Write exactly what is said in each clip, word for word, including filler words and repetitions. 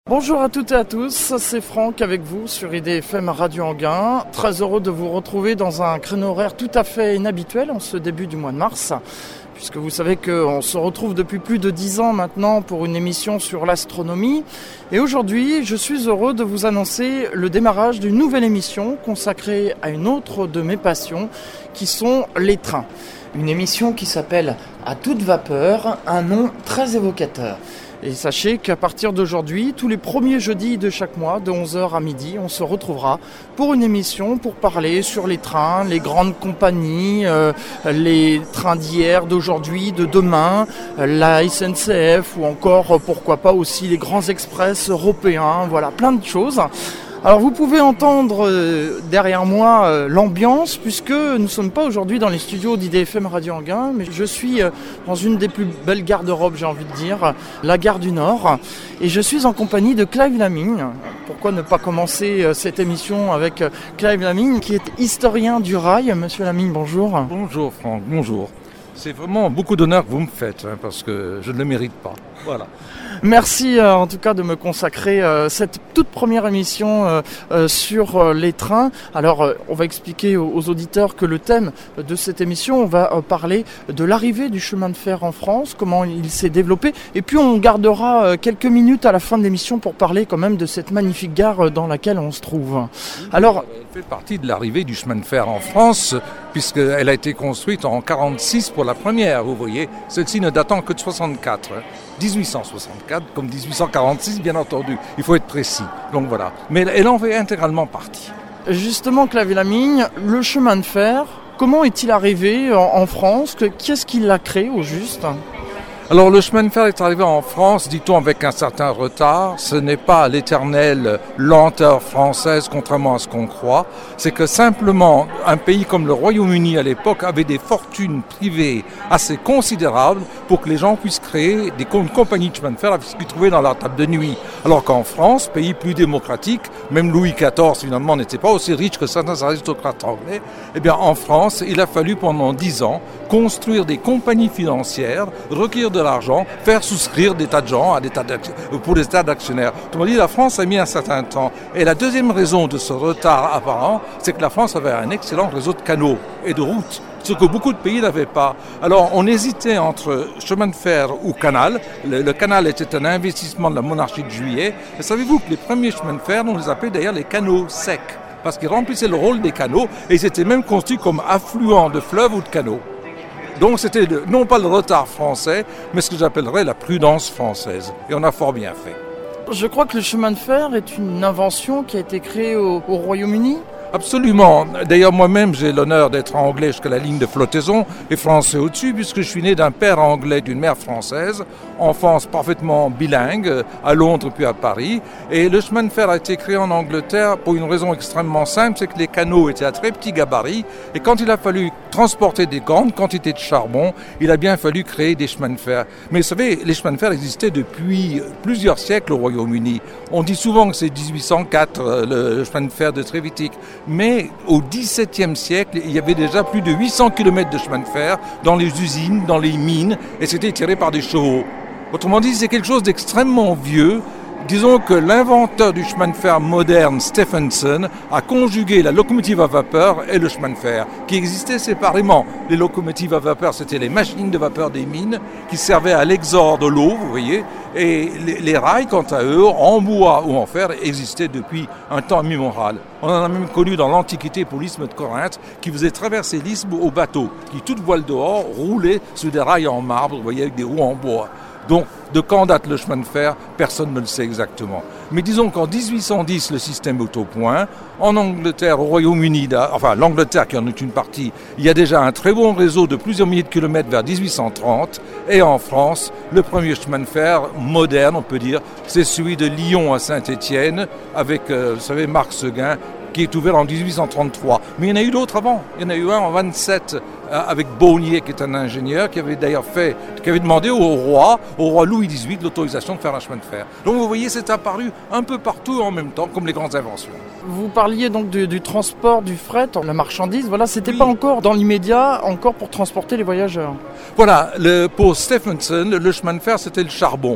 Bonjour à toutes et à tous, c'est Franck avec vous sur I D F M Radio Anguin. Très heureux de vous retrouver dans un créneau horaire tout à fait inhabituel en ce début du mois de mars, puisque vous savez qu'on se retrouve depuis plus de dix ans maintenant pour une émission sur l'astronomie. Et aujourd'hui, je suis heureux de vous annoncer le démarrage d'une nouvelle émission consacrée à une autre de mes passions, qui sont les trains. Une émission qui s'appelle « À toute vapeur », un nom très évocateur. Et sachez qu'à partir d'aujourd'hui, tous les premiers jeudis de chaque mois, de onze heures à midi, on se retrouvera pour une émission pour parler sur les trains, les grandes compagnies, euh, les trains d'hier, d'aujourd'hui, de demain, la S N C F ou encore, pourquoi pas aussi les grands express européens, voilà, plein de choses. Alors vous pouvez entendre euh, derrière moi euh, l'ambiance, puisque nous ne sommes pas aujourd'hui dans les studios d'I D F M Radio Anguin, mais je suis euh, dans une des plus belles gares d'Europe, j'ai envie de dire, la gare du Nord, et je suis en compagnie de Clive Lamigne. Pourquoi ne pas commencer euh, cette émission avec euh, Clive Lamigne, qui est historien du rail. Monsieur Lamigne, bonjour. Bonjour Franck, bonjour. C'est vraiment beaucoup d'honneur que vous me faites, hein, parce que je ne le mérite pas. Voilà. Merci euh, en tout cas de me consacrer euh, cette toute première émission euh, euh, sur euh, les trains. Alors euh, on va expliquer aux, aux auditeurs que le thème de cette émission, on va euh, parler de l'arrivée du chemin de fer en France, comment il s'est développé, et puis on gardera euh, quelques minutes à la fin de l'émission pour parler quand même de cette magnifique gare euh, dans laquelle on se trouve. Alors, elle fait partie de l'arrivée du chemin de fer en France, puisqu'elle a été construite en quarante-six pour la première, vous voyez, celle-ci ne datant que de soixante-quatre. Hein. dix-huit cent soixante-quatre, comme dix-huit cent quarante-six, bien entendu. Il faut être précis. Donc voilà. Mais elle en fait intégralement partie. Justement, Clive Lamigne, le chemin de fer, comment est-il arrivé en, en France? Qu'est-ce qui l'a créé au juste? Alors le chemin de fer est arrivé en France, dit-on, avec un certain retard. Ce n'est pas l'éternelle lenteur française, contrairement à ce qu'on croit. C'est que simplement, un pays comme le Royaume-Uni à l'époque avait des fortunes privées assez considérables pour que les gens puissent créer des, une compagnie de chemin de fer avec ce qu'ils trouvaient dans leur table de nuit. Alors qu'en France, pays plus démocratique, même Louis quatorze finalement n'était pas aussi riche que certains aristocrates anglais, eh bien en France, il a fallu pendant dix ans construire des compagnies financières, recueillir de l'argent, faire souscrire des tas de gens à des tas pour des tas d'actionnaires. Autrement dit, la France a mis un certain temps. Et la deuxième raison de ce retard apparent, c'est que la France avait un excellent réseau de canaux et de routes, ce que beaucoup de pays n'avaient pas. Alors on hésitait entre chemin de fer ou canal. Le, le canal était un investissement de la monarchie de Juillet. Et savez-vous que les premiers chemins de fer, on les appelait d'ailleurs les canaux secs, parce qu'ils remplissaient le rôle des canaux et ils étaient même construits comme affluents de fleuves ou de canaux. Donc c'était le, non pas le retard français, mais ce que j'appellerais la prudence française. Et on a fort bien fait. Je crois que le chemin de fer est une invention qui a été créée au, au Royaume-Uni. Absolument. D'ailleurs, moi-même, j'ai l'honneur d'être anglais jusqu'à la ligne de flottaison et français au-dessus, puisque je suis né d'un père anglais, d'une mère française, enfance parfaitement bilingue, à Londres puis à Paris. Et le chemin de fer a été créé en Angleterre pour une raison extrêmement simple, c'est que les canaux étaient à très petit gabarit. Et quand il a fallu transporter des grandes quantités de charbon, il a bien fallu créer des chemins de fer. Mais vous savez, les chemins de fer existaient depuis plusieurs siècles au Royaume-Uni. On dit souvent que c'est dix-huit cent quatre, le chemin de fer de Trevithick. Mais au dix-septième siècle, il y avait déjà plus de huit cents kilomètres de chemin de fer dans les usines, dans les mines, et c'était tiré par des chevaux. Autrement dit, c'est quelque chose d'extrêmement vieux. Disons que l'inventeur du chemin de fer moderne, Stephenson, a conjugué la locomotive à vapeur et le chemin de fer, qui existaient séparément. Les locomotives à vapeur, c'était les machines de vapeur des mines, qui servaient à l'exor de l'eau, vous voyez, et les, les rails, quant à eux, en bois ou en fer, existaient depuis un temps immémorial. On en a même connu dans l'Antiquité pour l'isthme de Corinthe, qui faisait traverser l'isthme au bateau, qui, toute voile dehors, roulait sur des rails en marbre, vous voyez, avec des roues en bois. Donc, de quand date le chemin de fer, personne ne le sait exactement. Mais disons qu'en dix-huit cent dix, le système est au point. En Angleterre, au Royaume-Uni, enfin l'Angleterre qui en est une partie, il y a déjà un très bon réseau de plusieurs milliers de kilomètres vers dix-huit cent trente. Et en France, le premier chemin de fer moderne, on peut dire, c'est celui de Lyon à Saint-Étienne, avec, euh, vous savez, Marc Seguin, qui est ouvert en dix-huit cent trente-trois. Mais il y en a eu d'autres avant. Il y en a eu un en vingt-sept avec Beaunier, qui est un ingénieur, qui avait d'ailleurs fait, qui avait demandé au roi, au roi Louis dix-huit, l'autorisation de faire un chemin de fer. Donc vous voyez, c'est apparu un peu partout en même temps, comme les grandes inventions. Vous parliez donc du, du transport du fret, la marchandise, voilà, c'était Oui. pas encore dans l'immédiat, encore pour transporter les voyageurs. Voilà, le, pour Stephenson, le chemin de fer, c'était le charbon.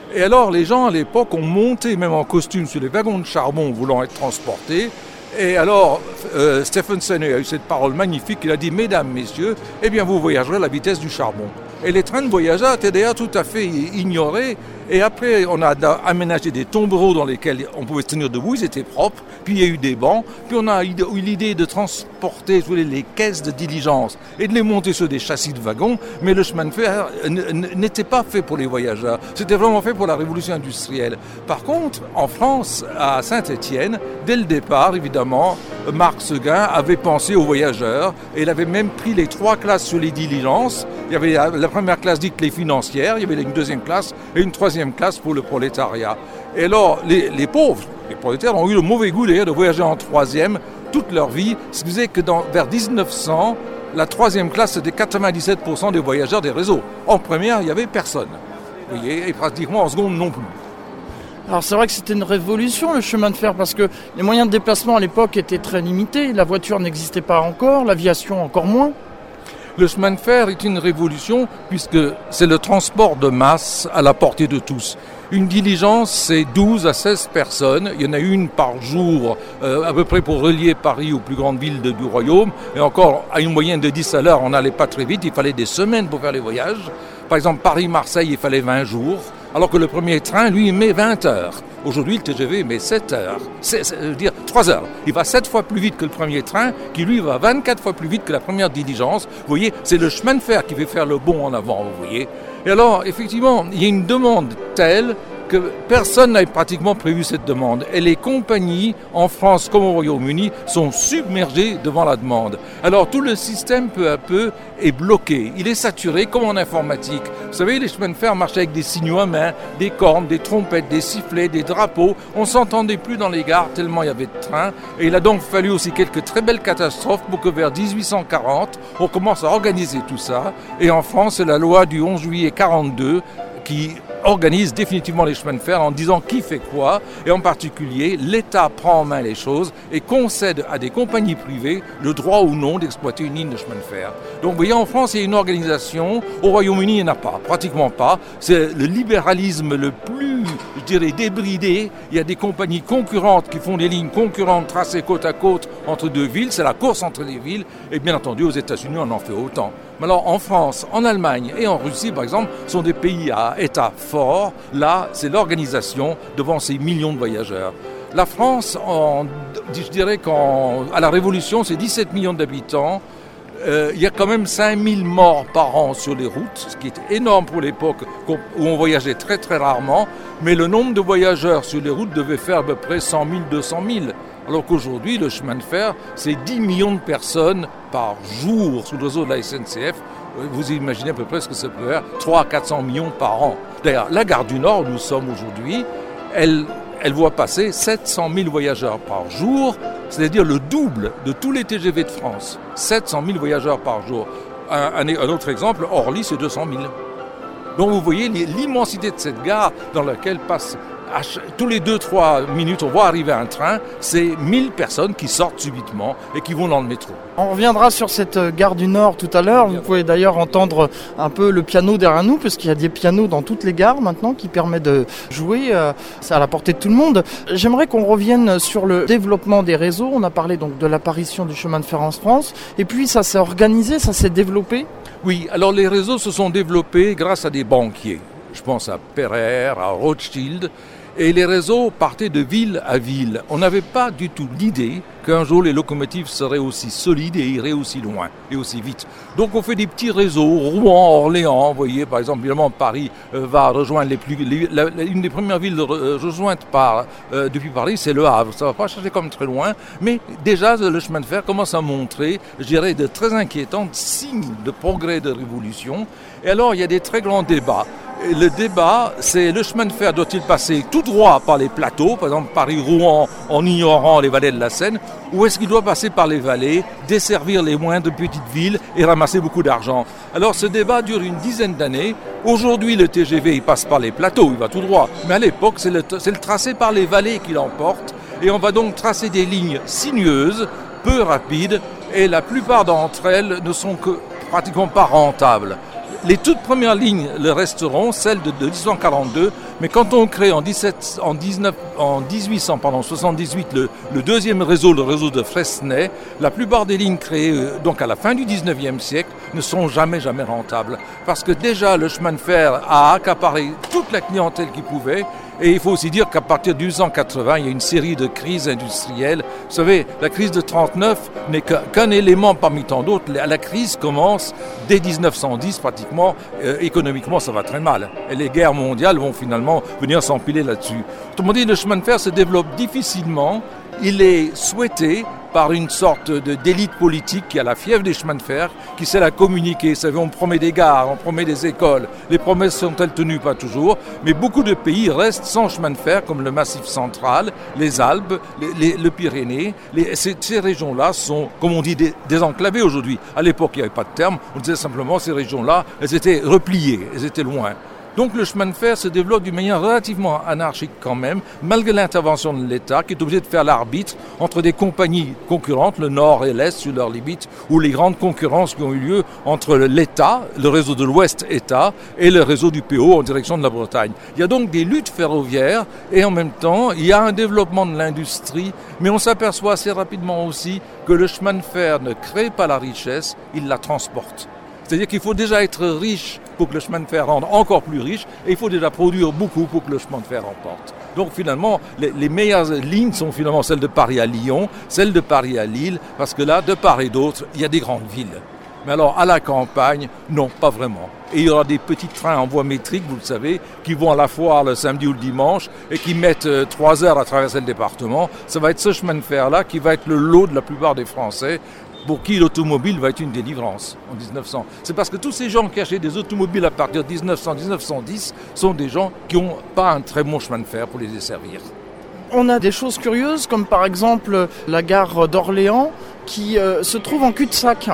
Et alors les gens à l'époque ont monté même en costume sur les wagons de charbon voulant être transportés. Et alors euh, Stephenson a eu cette parole magnifique, il a dit « Mesdames, messieurs, eh bien vous voyagerez à la vitesse du charbon ». Et les trains de voyageurs étaient d'ailleurs tout à fait ignorés. Et après, on a aménagé des tombereaux dans lesquels on pouvait se tenir debout, ils étaient propres. Puis il y a eu des bancs. Puis on a eu l'idée de transporter les caisses de diligence et de les monter sur des châssis de wagons. Mais le chemin de fer n'était pas fait pour les voyageurs. C'était vraiment fait pour la révolution industrielle. Par contre, en France, à Saint-Étienne, dès le départ, évidemment, Marc Seguin avait pensé aux voyageurs. Et il avait même pris les trois classes sur les diligences. Il y avait la première classe dite les financières, il y avait une deuxième classe et une troisième classe pour le prolétariat. Et alors, les, les pauvres, les prolétaires ont eu le mauvais goût d'ailleurs de voyager en troisième toute leur vie. Ce qui faisait que dans, vers dix-neuf cents, la troisième classe c'était quatre-vingt-dix-sept pour cent des voyageurs des réseaux. En première, il n'y avait personne. Vous voyez, et pratiquement en seconde non plus. Alors c'est vrai que c'était une révolution le chemin de fer parce que les moyens de déplacement à l'époque étaient très limités. La voiture n'existait pas encore, l'aviation encore moins. Le chemin de fer est une révolution puisque c'est le transport de masse à la portée de tous. Une diligence, c'est douze à seize personnes. Il y en a une par jour, euh, à peu près pour relier Paris aux plus grandes villes de, du royaume. Et encore, à une moyenne de dix à l'heure, on n'allait pas très vite. Il fallait des semaines pour faire les voyages. Par exemple, Paris-Marseille, il fallait vingt jours. Alors que le premier train, lui, il met vingt heures. Aujourd'hui, le T G V met sept heures. C'est, c'est, je veux dire, trois heures. Il va sept fois plus vite que le premier train, qui lui va vingt-quatre fois plus vite que la première diligence. Vous voyez, c'est le chemin de fer qui fait faire le bond en avant, vous voyez. Et alors, effectivement, il y a une demande telle que personne n'avait pratiquement prévu cette demande. Et les compagnies, en France comme au Royaume-Uni, sont submergées devant la demande. Alors tout le système, peu à peu, est bloqué. Il est saturé, comme en informatique. Vous savez, les chemins de fer marchaient avec des signaux à main, des cornes, des trompettes, des sifflets, des drapeaux. On ne s'entendait plus dans les gares tellement il y avait de trains. Et il a donc fallu aussi quelques très belles catastrophes pour que vers dix-huit cent quarante, on commence à organiser tout ça. Et en France, c'est la loi du onze juillet quarante-deux qui organise définitivement les chemins de fer en disant qui fait quoi, et en particulier l'État prend en main les choses et concède à des compagnies privées le droit ou non d'exploiter une ligne de chemin de fer. Donc vous voyez, en France il y a une organisation, au Royaume-Uni il n'y en a pas, pratiquement pas, c'est le libéralisme le plus, je dirais, débridé. Il y a des compagnies concurrentes qui font des lignes concurrentes tracées côte à côte entre deux villes, c'est la course entre les villes, et bien entendu aux États-Unis on en fait autant. Mais alors en France, en Allemagne et en Russie par exemple, sont des pays à État fort. Là, c'est l'organisation devant ces millions de voyageurs. La France, en, je dirais qu'à la Révolution, c'est dix-sept millions d'habitants. Euh, il y a quand même cinq mille morts par an sur les routes, ce qui est énorme pour l'époque où on voyageait très très rarement. Mais le nombre de voyageurs sur les routes devait faire à peu près cent mille, deux cent mille. Alors qu'aujourd'hui, le chemin de fer, c'est dix millions de personnes par jour sur le réseau de la S N C F. Vous imaginez à peu près ce que ça peut faire, trois à quatre cents millions par an. D'ailleurs, la gare du Nord, où nous sommes aujourd'hui, elle, elle voit passer sept cent mille voyageurs par jour, c'est-à-dire le double de tous les T G V de France. sept cent mille voyageurs par jour. Un, un, un autre exemple, Orly, c'est deux cent mille. Donc vous voyez l'immensité de cette gare dans laquelle passe... Tous les deux trois minutes, on voit arriver un train, c'est mille personnes qui sortent subitement et qui vont dans le métro. On reviendra sur cette gare du Nord tout à l'heure. Vous pouvez d'ailleurs entendre un peu le piano derrière nous, puisqu'il y a des pianos dans toutes les gares maintenant qui permettent de jouer. C'est à la portée de tout le monde. J'aimerais qu'on revienne sur le développement des réseaux. On a parlé donc de l'apparition du chemin de fer en France. Et puis ça s'est organisé, ça s'est développé. Oui, alors les réseaux se sont développés grâce à des banquiers. Je pense à Pereire, à Rothschild. Et les réseaux partaient de ville à ville. On n'avait pas du tout l'idée qu'un jour les locomotives seraient aussi solides et iraient aussi loin et aussi vite. Donc on fait des petits réseaux, Rouen, Orléans, vous voyez, par exemple, évidemment Paris euh, va rejoindre les plus... Les, la, la, une des premières villes euh, rejointes par, euh, depuis Paris, c'est Le Havre. Ça ne va pas chercher comme très loin, mais déjà le chemin de fer commence à montrer, je dirais, de très inquiétants signes de progrès, de révolution. Et alors il y a des très grands débats. Et le débat, c'est le chemin de fer doit-il passer tout droit par les plateaux, par exemple Paris-Rouen, en ignorant les vallées de la Seine, ou est-ce qu'il doit passer par les vallées, desservir les moindres petites villes et ramasser beaucoup d'argent? Alors ce débat dure une dizaine d'années. Aujourd'hui, le T G V il passe par les plateaux, il va tout droit. Mais à l'époque, c'est le, c'est le tracé par les vallées qui l'emporte. Et on va donc tracer des lignes sinueuses, peu rapides, et la plupart d'entre elles ne sont que pratiquement pas rentables. Les toutes premières lignes le resteront, celles de, de dix-huit cent quarante-deux, Mais quand on crée en, dix-sept, en, dix-neuf, en dix-huit cents soixante-dix-huit le, le deuxième réseau, le réseau de Fresnay, la plupart des lignes créées euh, donc à la fin du dix-neuvième siècle ne sont jamais, jamais rentables. Parce que déjà, le chemin de fer a accaparé toute la clientèle qu'il pouvait. Et il faut aussi dire qu'à partir de mille huit cent quatre-vingts, il y a une série de crises industrielles. Vous savez, la crise de trente-neuf n'est qu'un élément parmi tant d'autres. La crise commence dès dix-neuf cent dix pratiquement. Euh, économiquement, ça va très mal. Et les guerres mondiales vont finalement venir s'empiler là-dessus. Autrement dit, le chemin de fer se développe difficilement. Il est souhaité par une sorte de, d'élite politique qui a la fièvre des chemins de fer, qui sait la communiquer. Vous savez, on promet des gares, on promet des écoles. Les promesses sont-elles tenues? Pas toujours. Mais beaucoup de pays restent sans chemin de fer, comme le Massif central, les Alpes, les, les, le Pyrénées. Les, ces, ces régions-là sont, comme on dit, des, désenclavées aujourd'hui. À l'époque, il n'y avait pas de terme. On disait simplement ces régions-là, elles étaient repliées, elles étaient loin. Donc le chemin de fer se développe d'une manière relativement anarchique quand même, malgré l'intervention de l'État, qui est obligé de faire l'arbitre entre des compagnies concurrentes, le Nord et l'Est sur leurs limites, ou les grandes concurrences qui ont eu lieu entre l'État, le réseau de l'Ouest État, et le réseau du P O en direction de la Bretagne. Il y a donc des luttes ferroviaires, et en même temps, il y a un développement de l'industrie, mais on s'aperçoit assez rapidement aussi que le chemin de fer ne crée pas la richesse, il la transporte. C'est-à-dire qu'il faut déjà être riche pour que le chemin de fer rende encore plus riche, et il faut déjà produire beaucoup pour que le chemin de fer remporte. Donc finalement, les, les meilleures lignes sont finalement celles de Paris à Lyon, celles de Paris à Lille, parce que là, de part et d'autre, il y a des grandes villes. Mais alors, à la campagne, non, pas vraiment. Et il y aura des petits trains en voie métrique, vous le savez, qui vont à la foire le samedi ou le dimanche et qui mettent euh, trois heures à traverser le département. Ça va être ce chemin de fer-là qui va être le lot de la plupart des Français, pour qui l'automobile va être une délivrance en dix-neuf cents. C'est parce que tous ces gens qui achètent des automobiles à partir de dix-neuf cents à dix-neuf cent dix sont des gens qui n'ont pas un très bon chemin de fer pour les desservir. On a des choses curieuses, comme par exemple la gare d'Orléans, qui euh, se trouve en cul-de-sac.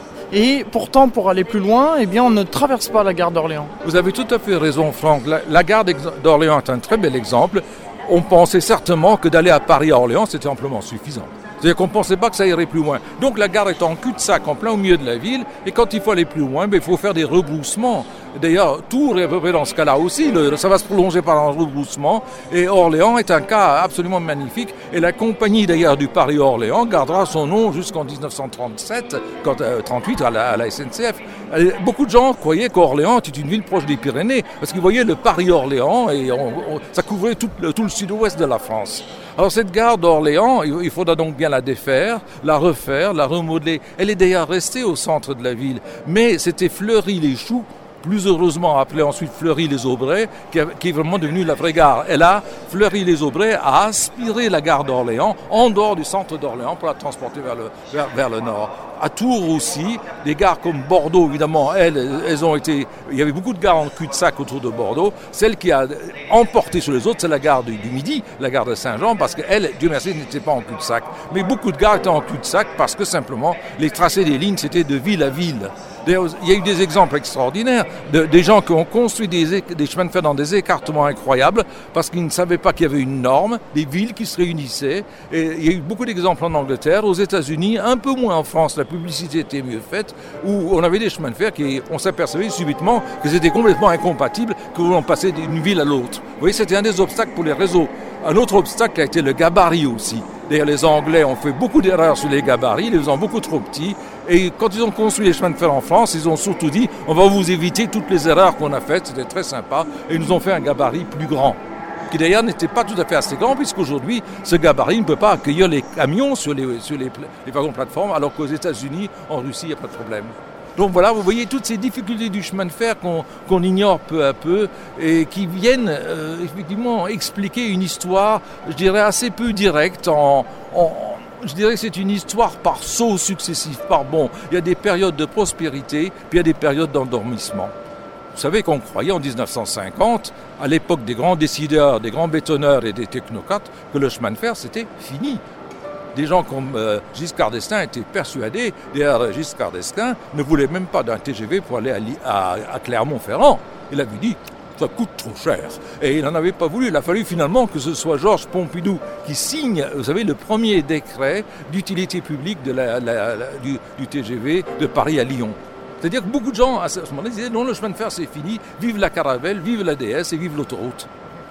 Et pourtant, pour aller plus loin, eh bien, on ne traverse pas la gare d'Orléans. Vous avez tout à fait raison, Franck. La, la gare d'Orléans est un très bel exemple. On pensait certainement que d'aller à Paris à Orléans, c'était amplement suffisant. C'est-à-dire qu'on ne pensait pas que ça irait plus loin. Donc la gare est en cul-de-sac, en plein au milieu de la ville, et quand il faut aller plus loin, ben, il faut faire des rebroussements. D'ailleurs, Tours est à peu près dans ce cas-là aussi, le, ça va se prolonger par un rebroussement, et Orléans est un cas absolument magnifique, et la compagnie d'ailleurs du Paris-Orléans gardera son nom jusqu'en dix-neuf cent trente-sept, quand, euh, trente-huit à la, à la S N C F. Et beaucoup de gens croyaient qu'Orléans était une ville proche des Pyrénées, parce qu'ils voyaient le Paris-Orléans, et on, on, ça couvrait tout le, tout le sud-ouest de la France. Alors cette gare d'Orléans, il faudra donc bien la défaire, la refaire, la remodeler. Elle est d'ailleurs restée au centre de la ville, mais c'était Fleury-les-Choux, plus heureusement appelé ensuite Fleury-les-Aubrais, qui, a, qui est vraiment devenue la vraie gare. Et là, Fleury-les-Aubrais a aspiré la gare d'Orléans en dehors du centre d'Orléans pour la transporter vers le, vers, vers le nord. À Tours aussi, des gares comme Bordeaux, évidemment, elles, elles ont été... Il y avait beaucoup de gares en cul-de-sac autour de Bordeaux. Celle qui a emporté sur les autres, c'est la gare du, du Midi, la gare de Saint-Jean, parce qu'elle, Dieu merci, n'était pas en cul-de-sac. Mais beaucoup de gares étaient en cul-de-sac parce que simplement, les tracés des lignes, c'était de ville à ville. D'ailleurs, il y a eu des exemples extraordinaires de, des gens qui ont construit des, des chemins de fer dans des écartements incroyables parce qu'ils ne savaient pas qu'il y avait une norme, des villes qui se réunissaient. Et il y a eu beaucoup d'exemples en Angleterre, aux États-Unis, un peu moins en France, la publicité était mieux faite, où on avait des chemins de fer qui, on s'apercevait subitement que c'était complètement incompatible, que l'on passait d'une ville à l'autre. Vous voyez, c'était un des obstacles pour les réseaux. Un autre obstacle a été le gabarit aussi. D'ailleurs, les Anglais ont fait beaucoup d'erreurs sur les gabarits, les faisant beaucoup trop petits. Et quand ils ont construit les chemins de fer en France, ils ont surtout dit « on va vous éviter toutes les erreurs qu'on a faites ». C'était très sympa. Et ils nous ont fait un gabarit plus grand, qui d'ailleurs n'était pas tout à fait assez grand, puisqu'aujourd'hui, ce gabarit ne peut pas accueillir les camions sur les, sur les, les wagons-plateformes, alors qu'aux États-Unis, en Russie, il n'y a pas de problème. Donc voilà, vous voyez toutes ces difficultés du chemin de fer qu'on, qu'on ignore peu à peu et qui viennent euh, effectivement expliquer une histoire, je dirais, assez peu directe. En, en, je dirais que c'est une histoire par sauts successifs, par bons. Il y a des périodes de prospérité, puis il y a des périodes d'endormissement. Vous savez qu'on croyait en dix-neuf cent cinquante, à l'époque des grands décideurs, des grands bétonneurs et des technocrates, que le chemin de fer, c'était fini. Des gens comme euh, Giscard d'Estaing étaient persuadés, d'ailleurs Giscard d'Estaing ne voulait même pas d'un T G V pour aller à, à, à Clermont-Ferrand. Il avait dit, ça coûte trop cher. Et il n'en avait pas voulu. Il a fallu finalement que ce soit Georges Pompidou qui signe, vous savez, le premier décret d'utilité publique de la, la, la, du, du T G V de Paris à Lyon. C'est-à-dire que beaucoup de gens, à ce moment-là, disaient, non, le chemin de fer, c'est fini, vive la caravelle, vive la D S et vive l'autoroute.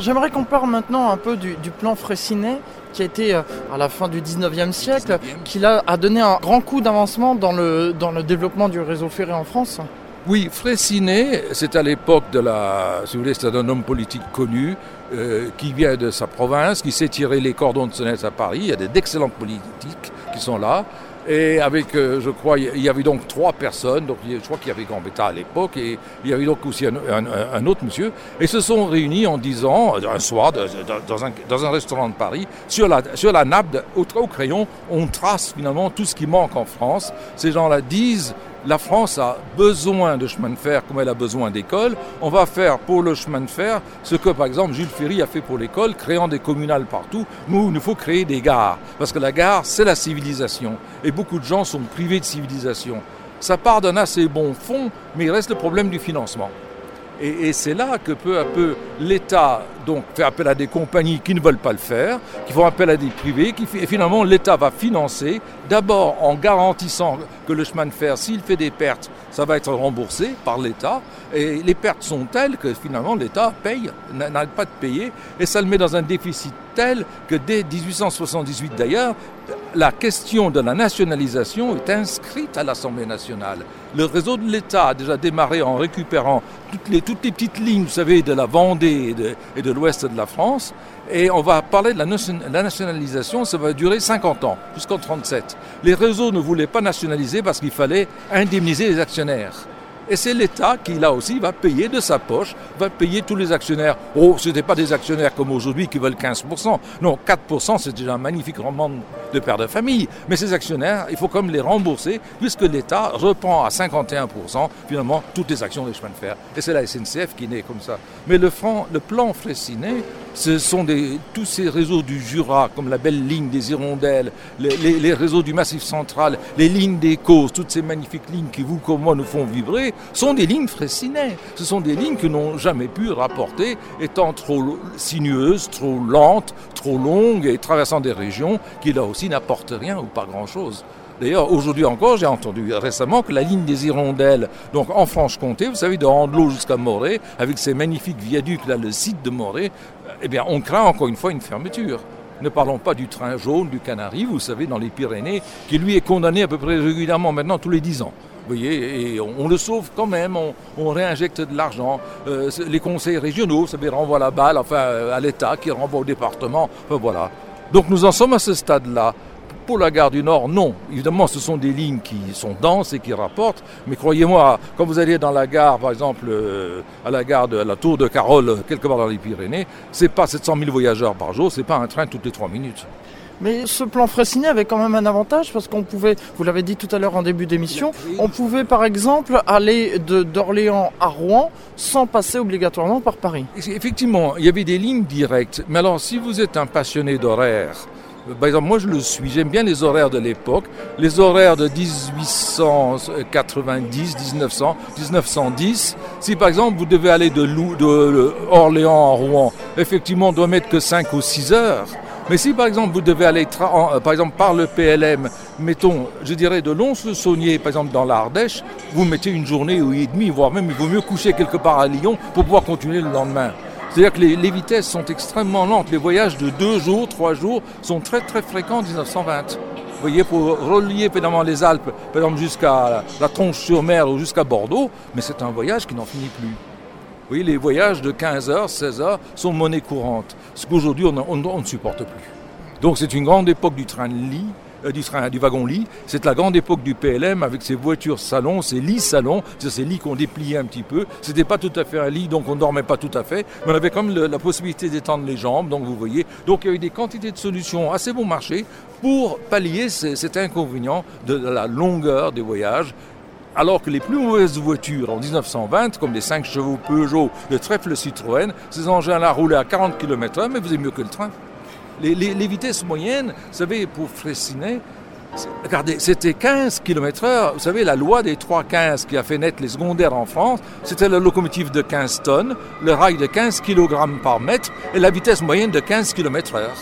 j'aimerais qu'on parle maintenant un peu du, du plan Freycinet, qui a été euh, à la fin du dix-neuvième siècle, qui là, a donné un grand coup d'avancement dans le, dans le développement du réseau ferré en France. Oui, Freycinet, c'est à l'époque de la... Si vous voulez, c'est un homme politique connu, euh, qui vient de sa province, qui sait tirer les cordons de sonnette à Paris. Il y a d'excellents politiques qui sont là. Et avec, euh, je crois, il y avait donc trois personnes. Donc, je crois qu'il y avait Gambetta à l'époque, et il y avait donc aussi un, un, un autre monsieur. Et se sont réunis en disant, un soir, de, de, dans, un, dans un restaurant de Paris, sur la, sur la nappe, de, au, au crayon, on trace finalement tout ce qui manque en France. Ces gens-là disent... La France a besoin de chemin de fer comme elle a besoin d'écoles. On va faire pour le chemin de fer ce que, par exemple, Jules Ferry a fait pour l'école, créant des communales partout. Nous, il nous faut créer des gares, parce que la gare, c'est la civilisation. Et beaucoup de gens sont privés de civilisation. Ça part d'un assez bon fond, mais il reste le problème du financement. Et, et c'est là que peu à peu, l'État donc, fait appel à des compagnies qui ne veulent pas le faire, qui font appel à des privés, qui, et finalement l'État va financer, d'abord en garantissant que le chemin de fer, s'il fait des pertes, ça va être remboursé par l'État. Et les pertes sont telles que finalement l'État paye, n'arrête pas de payer, et ça le met dans un déficit tel que dès dix-huit cent soixante-dix-huit d'ailleurs, la question de la nationalisation est inscrite à l'Assemblée nationale. Le réseau de l'État a déjà démarré en récupérant toutes les, toutes les petites lignes, vous savez, de la Vendée et de, et de l'ouest de la France. Et on va parler de la, nation, la nationalisation, ça va durer cinquante ans, jusqu'en trente-sept. Les réseaux ne voulaient pas nationaliser parce qu'il fallait indemniser les actionnaires. Et c'est l'État qui, là aussi, va payer de sa poche, va payer tous les actionnaires. Oh, ce n'était pas des actionnaires comme aujourd'hui qui veulent quinze pour cent. Non, quatre pour cent, c'est déjà un magnifique rendement de père de famille. Mais ces actionnaires, il faut comme les rembourser, puisque l'État reprend à cinquante et un pour cent, finalement, toutes les actions des chemins de fer. Et c'est la S N C F qui naît comme ça. Mais le, franc, le plan Freycinet, ce sont des, tous ces réseaux du Jura, comme la belle ligne des Hirondelles, les, les, les réseaux du Massif central, les lignes des Causses, toutes ces magnifiques lignes qui, vous comme moi, nous font vibrer, sont des lignes Freycinet. Ce sont des lignes qui n'ont jamais pu rapporter, étant trop sinueuses, trop lentes, trop longues et traversant des régions qui, là aussi, n'apportent rien ou pas grand-chose. D'ailleurs, aujourd'hui encore, j'ai entendu récemment que la ligne des Hirondelles, donc en Franche-Comté, vous savez, de Andelot jusqu'à Moret, avec ces magnifiques viaducs, là, le site de Moret, eh bien, on craint encore une fois une fermeture. Ne parlons pas du train jaune, du Canari, vous savez, dans les Pyrénées, qui lui est condamné à peu près régulièrement maintenant tous les dix ans. Vous voyez, et on, on le sauve quand même, on, on réinjecte de l'argent. Euh, les conseils régionaux, vous savez, renvoient la balle enfin, à l'État, qui renvoie au département. Enfin, voilà. Donc nous en sommes à ce stade-là. Pour la gare du Nord, non. Évidemment, ce sont des lignes qui sont denses et qui rapportent. Mais croyez-moi, quand vous allez dans la gare, par exemple, euh, à la gare de la Tour de Carole, quelque part dans les Pyrénées, c'est pas sept cent mille voyageurs par jour, c'est pas un train toutes les trois minutes. Mais ce plan Freycinet avait quand même un avantage parce qu'on pouvait, vous l'avez dit tout à l'heure en début d'émission, on pouvait par exemple aller de, d'Orléans à Rouen sans passer obligatoirement par Paris. Effectivement, il y avait des lignes directes. Mais alors, si vous êtes un passionné d'horaires, par exemple, moi je le suis, j'aime bien les horaires de l'époque, les horaires de dix-huit cent quatre-vingt-dix, dix-neuf cents, dix-neuf cent dix. Si par exemple vous devez aller de, Lou, de Orléans à Rouen, effectivement on doit mettre que cinq ou six heures. Mais si par exemple vous devez aller tra- en, par exemple par le P L M, mettons, je dirais de Lons-le-Saunier, par exemple dans l'Ardèche, vous mettez une journée et demie, voire même il vaut mieux coucher quelque part à Lyon pour pouvoir continuer le lendemain. C'est-à-dire que les, les vitesses sont extrêmement lentes. Les voyages de deux jours, trois jours sont très très fréquents en dix-neuf cent vingt. Vous voyez, pour relier évidemment les Alpes, par exemple jusqu'à la Tronche-sur-Mer ou jusqu'à Bordeaux, mais c'est un voyage qui n'en finit plus. Vous voyez, les voyages de quinze heures, seize heures sont monnaie courante, ce qu'aujourd'hui on, on, on ne supporte plus. Donc c'est une grande époque du train de lit, euh, du, train, du wagon-lit, c'est la grande époque du P L M avec ses voitures salons, ses lits salons, c'est ces lits qu'on dépliait un petit peu. C'était pas tout à fait un lit, donc on ne dormait pas tout à fait, mais on avait quand même le, la possibilité d'étendre les jambes, donc vous voyez. Donc il y a eu des quantités de solutions assez bon marché pour pallier ces, cet inconvénient de, de la longueur des voyages. Alors que les plus mauvaises voitures en dix-neuf cent vingt, comme les cinq chevaux Peugeot, le trèfle Citroën, ces engins-là roulaient à quarante kilomètres heure, mais faisaient mieux que le train. Les, les, les vitesses moyennes, vous savez, pour Freycinet, regardez, c'était quinze kilomètres heure. Vous savez, la loi des trois quinze qui a fait naître les secondaires en France, c'était la locomotive de quinze tonnes, le rail de quinze kilogrammes par mètre et la vitesse moyenne de quinze kilomètres heure.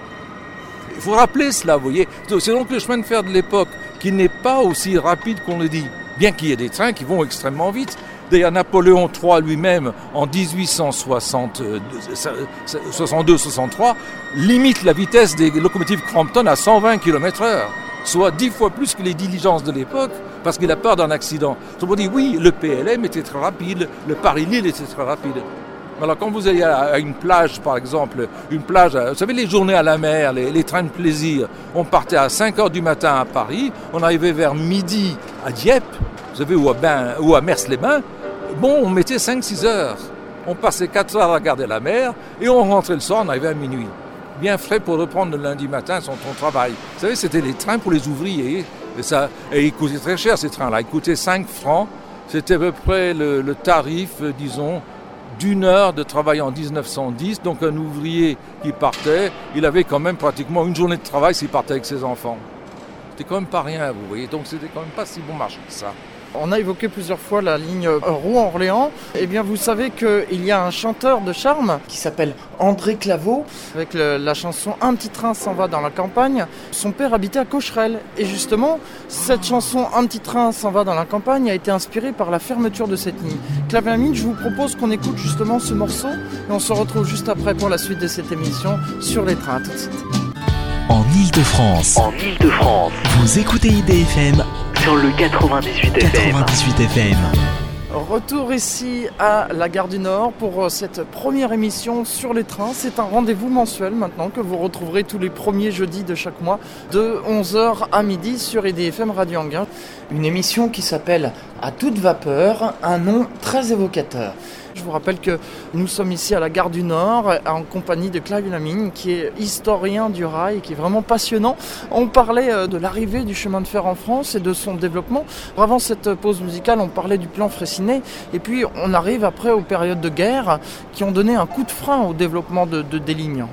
Il faut rappeler cela, vous voyez. C'est donc le chemin de fer de l'époque qui n'est pas aussi rapide qu'on le dit. Bien qu'il y ait des trains qui vont extrêmement vite. D'ailleurs, Napoléon trois lui-même, en dix-huit cent soixante-deux soixante-trois, limite la vitesse des locomotives Crompton à cent vingt kilomètres heure, soit dix fois plus que les diligences de l'époque, parce qu'il a peur d'un accident. Tout le monde dit, oui, le P L M était très rapide, le Paris-Lille était très rapide. Alors quand vous allez à une plage, par exemple, une plage, vous savez, les journées à la mer, les, les trains de plaisir, on partait à cinq heures du matin à Paris, on arrivait vers midi à Dieppe, vous savez, ou à, ben, ou à Mers-les-Bains, bon, on mettait cinq six heures. On passait quatre heures à regarder la mer et on rentrait le soir, on arrivait à minuit. Bien frais pour reprendre le lundi matin son, son travail. Vous savez, c'était les trains pour les ouvriers. Et, ça, et ils coûtaient très cher, ces trains-là. Ils coûtaient cinq francs. C'était à peu près le, le tarif, euh, disons, d'une heure de travail en dix-neuf cent dix. Donc un ouvrier qui partait, il avait quand même pratiquement une journée de travail s'il partait avec ses enfants. C'était quand même pas rien, vous voyez. Donc c'était quand même pas si bon marché que ça. On a évoqué plusieurs fois la ligne Rouen-Orléans. Eh bien, vous savez qu'il y a un chanteur de charme qui s'appelle André Claveau, avec le, la chanson « Un petit train s'en va dans la campagne ». Son père habitait à Cocherel. Et justement, cette chanson « Un petit train s'en va dans la campagne » a été inspirée par la fermeture de cette ligne. Clavier Amine, je vous propose qu'on écoute justement ce morceau. Et on se retrouve juste après pour la suite de cette émission sur les trains. À tout de suite. En Ile-de-France. En Ile-de-France. Vous écoutez I D F M. Sur le quatre-vingt-dix-huit F M. quatre-vingt-dix-huit F M. Retour ici à la Gare du Nord pour cette première émission sur les trains. C'est un rendez-vous mensuel maintenant que vous retrouverez tous les premiers jeudis de chaque mois de onze heures à midi sur I D F M Radio Anguin. Une émission qui s'appelle À toute vapeur, un nom très évocateur. Je vous rappelle que nous sommes ici à la Gare du Nord en compagnie de Clavier Amine qui est historien du rail et qui est vraiment passionnant. On parlait de l'arrivée du chemin de fer en France et de son développement. Avant cette pause musicale, on parlait du plan Freycinet et puis on arrive après aux périodes de guerre qui ont donné un coup de frein au développement de, de, des lignes.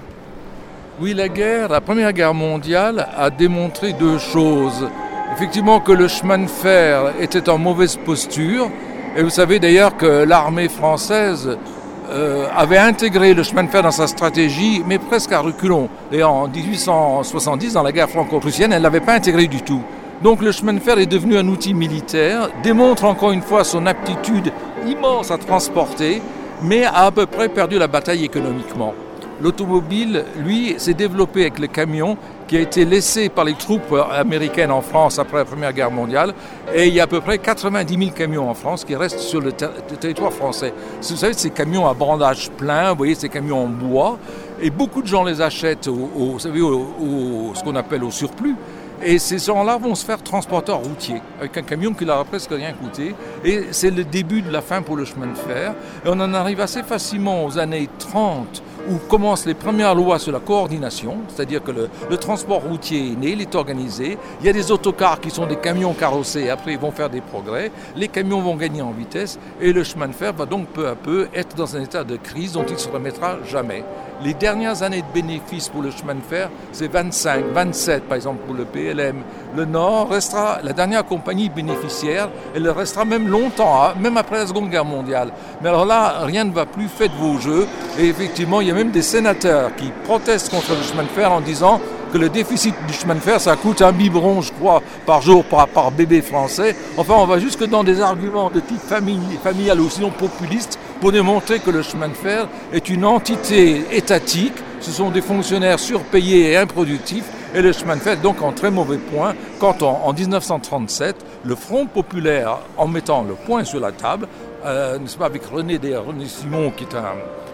Oui, la guerre, la Première Guerre mondiale a démontré deux choses. Effectivement que le chemin de fer était en mauvaise posture. Et vous savez d'ailleurs que l'armée française euh, avait intégré le chemin de fer dans sa stratégie, mais presque à reculons. Et en dix-huit cent soixante-dix, dans la guerre franco-prussienne, elle ne l'avait pas intégré du tout. Donc le chemin de fer est devenu un outil militaire, démontre encore une fois son aptitude immense à transporter, mais a à peu près perdu la bataille économiquement. L'automobile, lui, s'est développé avec le camion qui a été laissé par les troupes américaines en France après la Première Guerre mondiale. Et il y a à peu près quatre-vingt-dix mille camions en France qui restent sur le, ter- le territoire français. Vous savez, ces camions à bandage plein, vous voyez, ces camions en bois. Et beaucoup de gens les achètent au, au, vous savez, au, au, ce qu'on appelle au surplus. Et ces gens-là vont se faire transporteurs routiers, avec un camion qui leur a presque rien coûté. Et c'est le début de la fin pour le chemin de fer. Et on en arrive assez facilement aux années trente, où commencent les premières lois sur la coordination, c'est-à-dire que le, le transport routier est né, il est organisé. Il y a des autocars qui sont des camions carrossés, et après ils vont faire des progrès. Les camions vont gagner en vitesse, et le chemin de fer va donc peu à peu être dans un état de crise dont il ne se remettra jamais. Les dernières années de bénéfices pour le chemin de fer, c'est vingt-cinq, vingt-sept par exemple pour le P L M. Le Nord restera la dernière compagnie bénéficiaire, elle le restera même longtemps, même après la Seconde Guerre mondiale. Mais alors là, rien ne va plus, faites vos jeux. Et effectivement, il y a même des sénateurs qui protestent contre le chemin de fer en disant que le déficit du chemin de fer, ça coûte un biberon, je crois, par jour par, par bébé français. Enfin, on va jusque dans des arguments de type famille, familial ou sinon populiste pour démontrer que le chemin de fer est une entité étatique. Ce sont des fonctionnaires surpayés et improductifs. Et le chemin de fer est donc en très mauvais point quand on, en dix-neuf cent trente-sept, le Front populaire, en mettant le poing sur la table, euh, n'est-ce pas, avec René, René Simon, qui est un...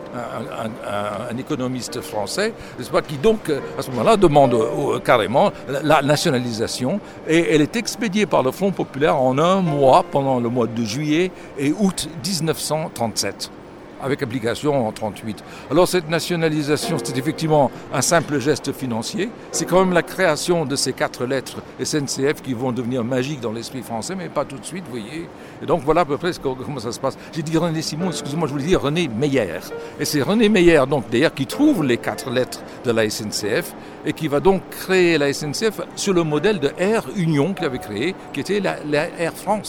Un, un, un économiste français, n'est-ce pas, qui donc, à ce moment-là, demande euh, carrément la, la nationalisation. Et elle est expédiée par le Front populaire en un mois, pendant le mois de juillet et août dix-neuf cent trente-sept. Avec application en trente-huit. Alors cette nationalisation, c'est effectivement un simple geste financier. C'est quand même la création de ces quatre lettres S N C F qui vont devenir magiques dans l'esprit français, mais pas tout de suite, vous voyez. Et donc voilà à peu près comment ça se passe. J'ai dit René Simon, excusez-moi, je voulais dire René Meyer. Et c'est René Meyer, donc d'ailleurs, qui trouve les quatre lettres de la S N C F et qui va donc créer la S N C F sur le modèle de Air Union qu'il avait créé, qui était la, la Air France.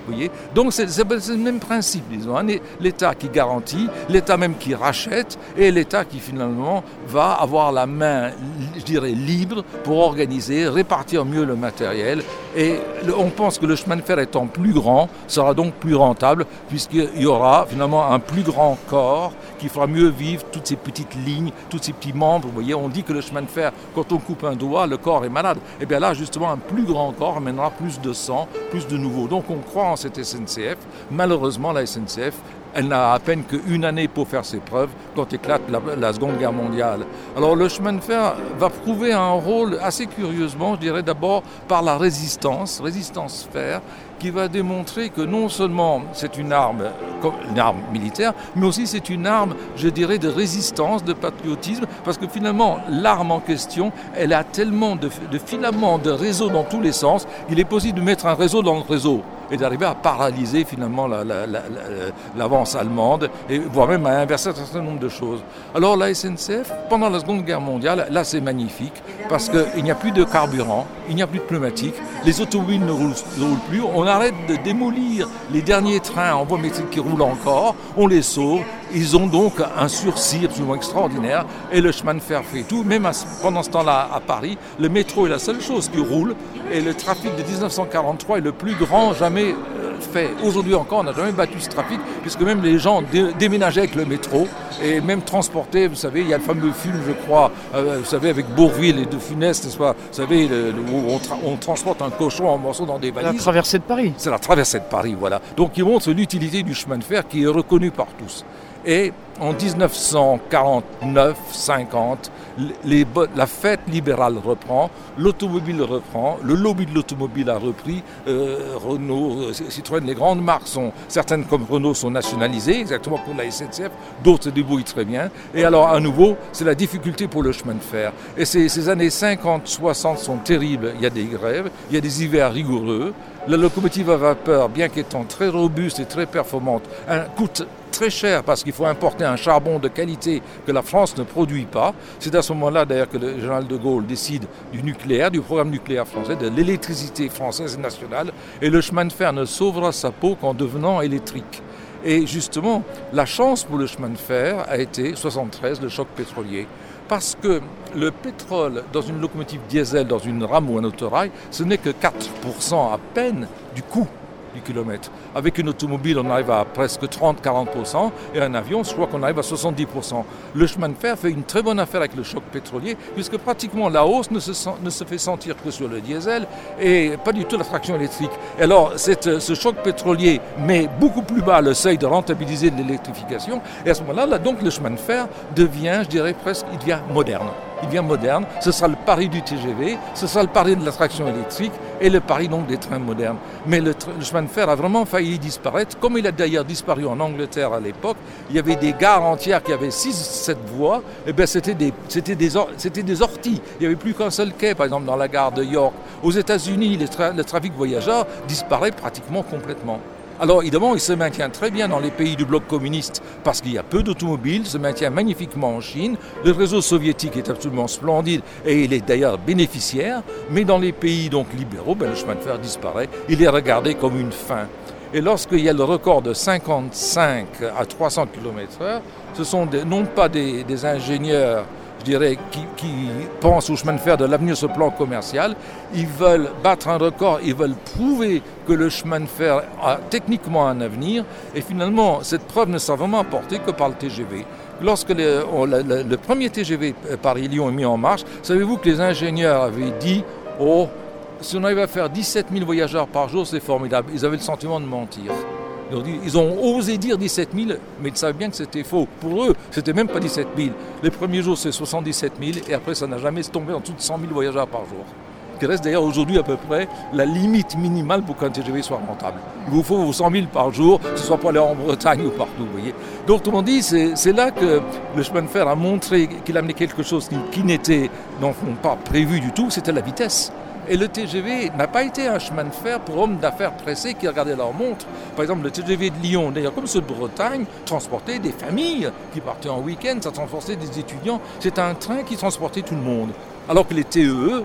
Vous voyez ? Donc c'est, c'est, c'est le même principe, disons. Hein. L'État qui garantit, l'État même qui rachète, et l'État qui finalement va avoir la main, je dirais, libre pour organiser, répartir mieux le matériel. Et le, on pense que le chemin de fer étant plus grand, sera donc plus rentable, puisqu'il y aura finalement un plus grand corps qui fera mieux vivre toutes ces petites lignes, tous ces petits membres. Vous voyez, on dit que le chemin de fer, quand on coupe un doigt, le corps est malade. Et bien là, justement, un plus grand corps amènera plus de sang, plus de nouveau. Donc on croit en cette S N C F. Malheureusement, la S N C F, elle n'a à peine qu'une année pour faire ses preuves quand éclate la, la Seconde Guerre mondiale. Alors le chemin de fer va prouver un rôle assez curieusement, je dirais d'abord par la résistance, résistance fer, qui va démontrer que non seulement c'est une arme, une arme militaire, mais aussi c'est une arme, je dirais, de résistance, de patriotisme, parce que finalement, l'arme en question, elle a tellement de, de filaments, de réseaux dans tous les sens, qu'il est possible de mettre un réseau dans le réseau et d'arriver à paralyser finalement la, la, la, la, l'avance allemande, et voire même à inverser un certain nombre de choses. Alors la S N C F, pendant la Seconde Guerre mondiale, là c'est magnifique, parce qu'il n'y a plus de carburant, il n'y a plus de pneumatique, les automobiles ne roulent, ne roulent plus, on arrête de démolir les derniers trains en voie métrique qui roulent encore, on les sauve, ils ont donc un sursis absolument extraordinaire, et le chemin de fer fait tout, même à, pendant ce temps-là à Paris, le métro est la seule chose qui roule, et le trafic de dix-neuf cent quarante-trois est le plus grand jamais fait. Aujourd'hui encore, on n'a jamais battu ce trafic, puisque même les gens dé- déménageaient avec le métro, et même transportaient, vous savez, il y a le fameux film, je crois, euh, vous savez, avec Bourvil et De Funès, n'est-ce pas ? Vous savez, le, le, où on, tra- on transporte un cochon en morceaux dans des valises. La traversée de Paris. C'est la traversée de Paris, voilà. Donc il montre l'utilité du chemin de fer qui est reconnu par tous. Et en dix-neuf cent quarante-neuf cinquante, les, la fête libérale reprend, l'automobile reprend, le lobby de l'automobile a repris, euh, Renault, Citroën, les grandes marques sont, certaines comme Renault sont nationalisées, exactement comme la S N C F, d'autres se débrouillent très bien. Et alors à nouveau, c'est la difficulté pour le chemin de fer. Et ces, ces années cinquante soixante sont terribles, il y a des grèves, il y a des hivers rigoureux. La locomotive à vapeur, bien qu'étant très robuste et très performante, hein, coûte très cher parce qu'il faut importer un charbon de qualité que la France ne produit pas. C'est à ce moment-là d'ailleurs que le général de Gaulle décide du nucléaire, du programme nucléaire français, de l'électricité française et nationale, et le chemin de fer ne sauvera sa peau qu'en devenant électrique. Et justement, la chance pour le chemin de fer a été, soixante-treize, le choc pétrolier. Parce que le pétrole dans une locomotive diesel, dans une rame ou un autorail, ce n'est que quatre pour cent à peine du coût du kilomètre. Avec une automobile, on arrive à presque trente à quarante pour cent et un avion, je crois qu'on arrive à soixante-dix pour cent. Le chemin de fer fait une très bonne affaire avec le choc pétrolier puisque pratiquement la hausse ne se, sent, ne se fait sentir que sur le diesel et pas du tout la traction électrique. Et alors, cette, ce choc pétrolier met beaucoup plus bas le seuil de rentabiliser de l'électrification et à ce moment-là, là, donc le chemin de fer devient, je dirais presque, il devient moderne. Il devient moderne, ce sera le pari du T G V, ce sera le pari de la traction électrique et le pari donc des trains modernes. Mais le, tra- le chemin de fer a vraiment failli disparaître, comme il a d'ailleurs disparu en Angleterre à l'époque. Il y avait des gares entières qui avaient six sept voies, et bien c'était des, c'était, des or- c'était des orties. Il n'y avait plus qu'un seul quai, par exemple dans la gare de York. Aux États-Unis, les tra- le trafic voyageur disparaît pratiquement complètement. Alors évidemment, il se maintient très bien dans les pays du bloc communiste parce qu'il y a peu d'automobiles, il se maintient magnifiquement en Chine. Le réseau soviétique est absolument splendide et il est d'ailleurs bénéficiaire. Mais dans les pays donc libéraux, ben, le chemin de fer disparaît. Il est regardé comme une fin. Et lorsqu'il y a le record de cinquante-cinq à trois cents kilomètres heure, ce sont des, non pas des, des ingénieurs, je dirais, qui, qui pensent au chemin de fer de l'avenir sur le plan commercial. Ils veulent battre un record, ils veulent prouver que le chemin de fer a techniquement un avenir. Et finalement, cette preuve ne sera vraiment apportée que par le T G V. Lorsque le, on, le, le, le premier T G V Paris-Lyon est mis en marche, savez-vous que les ingénieurs avaient dit « Oh, si on arrive à faire dix-sept mille voyageurs par jour, c'est formidable ». Ils avaient le sentiment de mentir. Ils ont osé dire dix-sept mille, mais ils savaient bien que c'était faux. Pour eux, c'était même pas dix-sept mille. Les premiers jours, c'est soixante-dix-sept mille, et après, ça n'a jamais tombé en dessous de cent mille voyageurs par jour. Qui reste d'ailleurs aujourd'hui à peu près la limite minimale pour qu'un T G V soit rentable. Il vous faut vos cent mille par jour, que ce soit pour aller en Bretagne ou partout, vous voyez. Donc, autrement dit, c'est, c'est là que le chemin de fer a montré qu'il amenait quelque chose qui, qui n'était donc, pas prévu du tout, c'était la vitesse. Et le T G V n'a pas été un chemin de fer pour hommes d'affaires pressés qui regardaient leur montre. Par exemple, le T G V de Lyon, d'ailleurs comme ceux de Bretagne, transportait des familles qui partaient en week-end, ça transportait des étudiants. C'est un train qui transportait tout le monde. Alors que les T E E,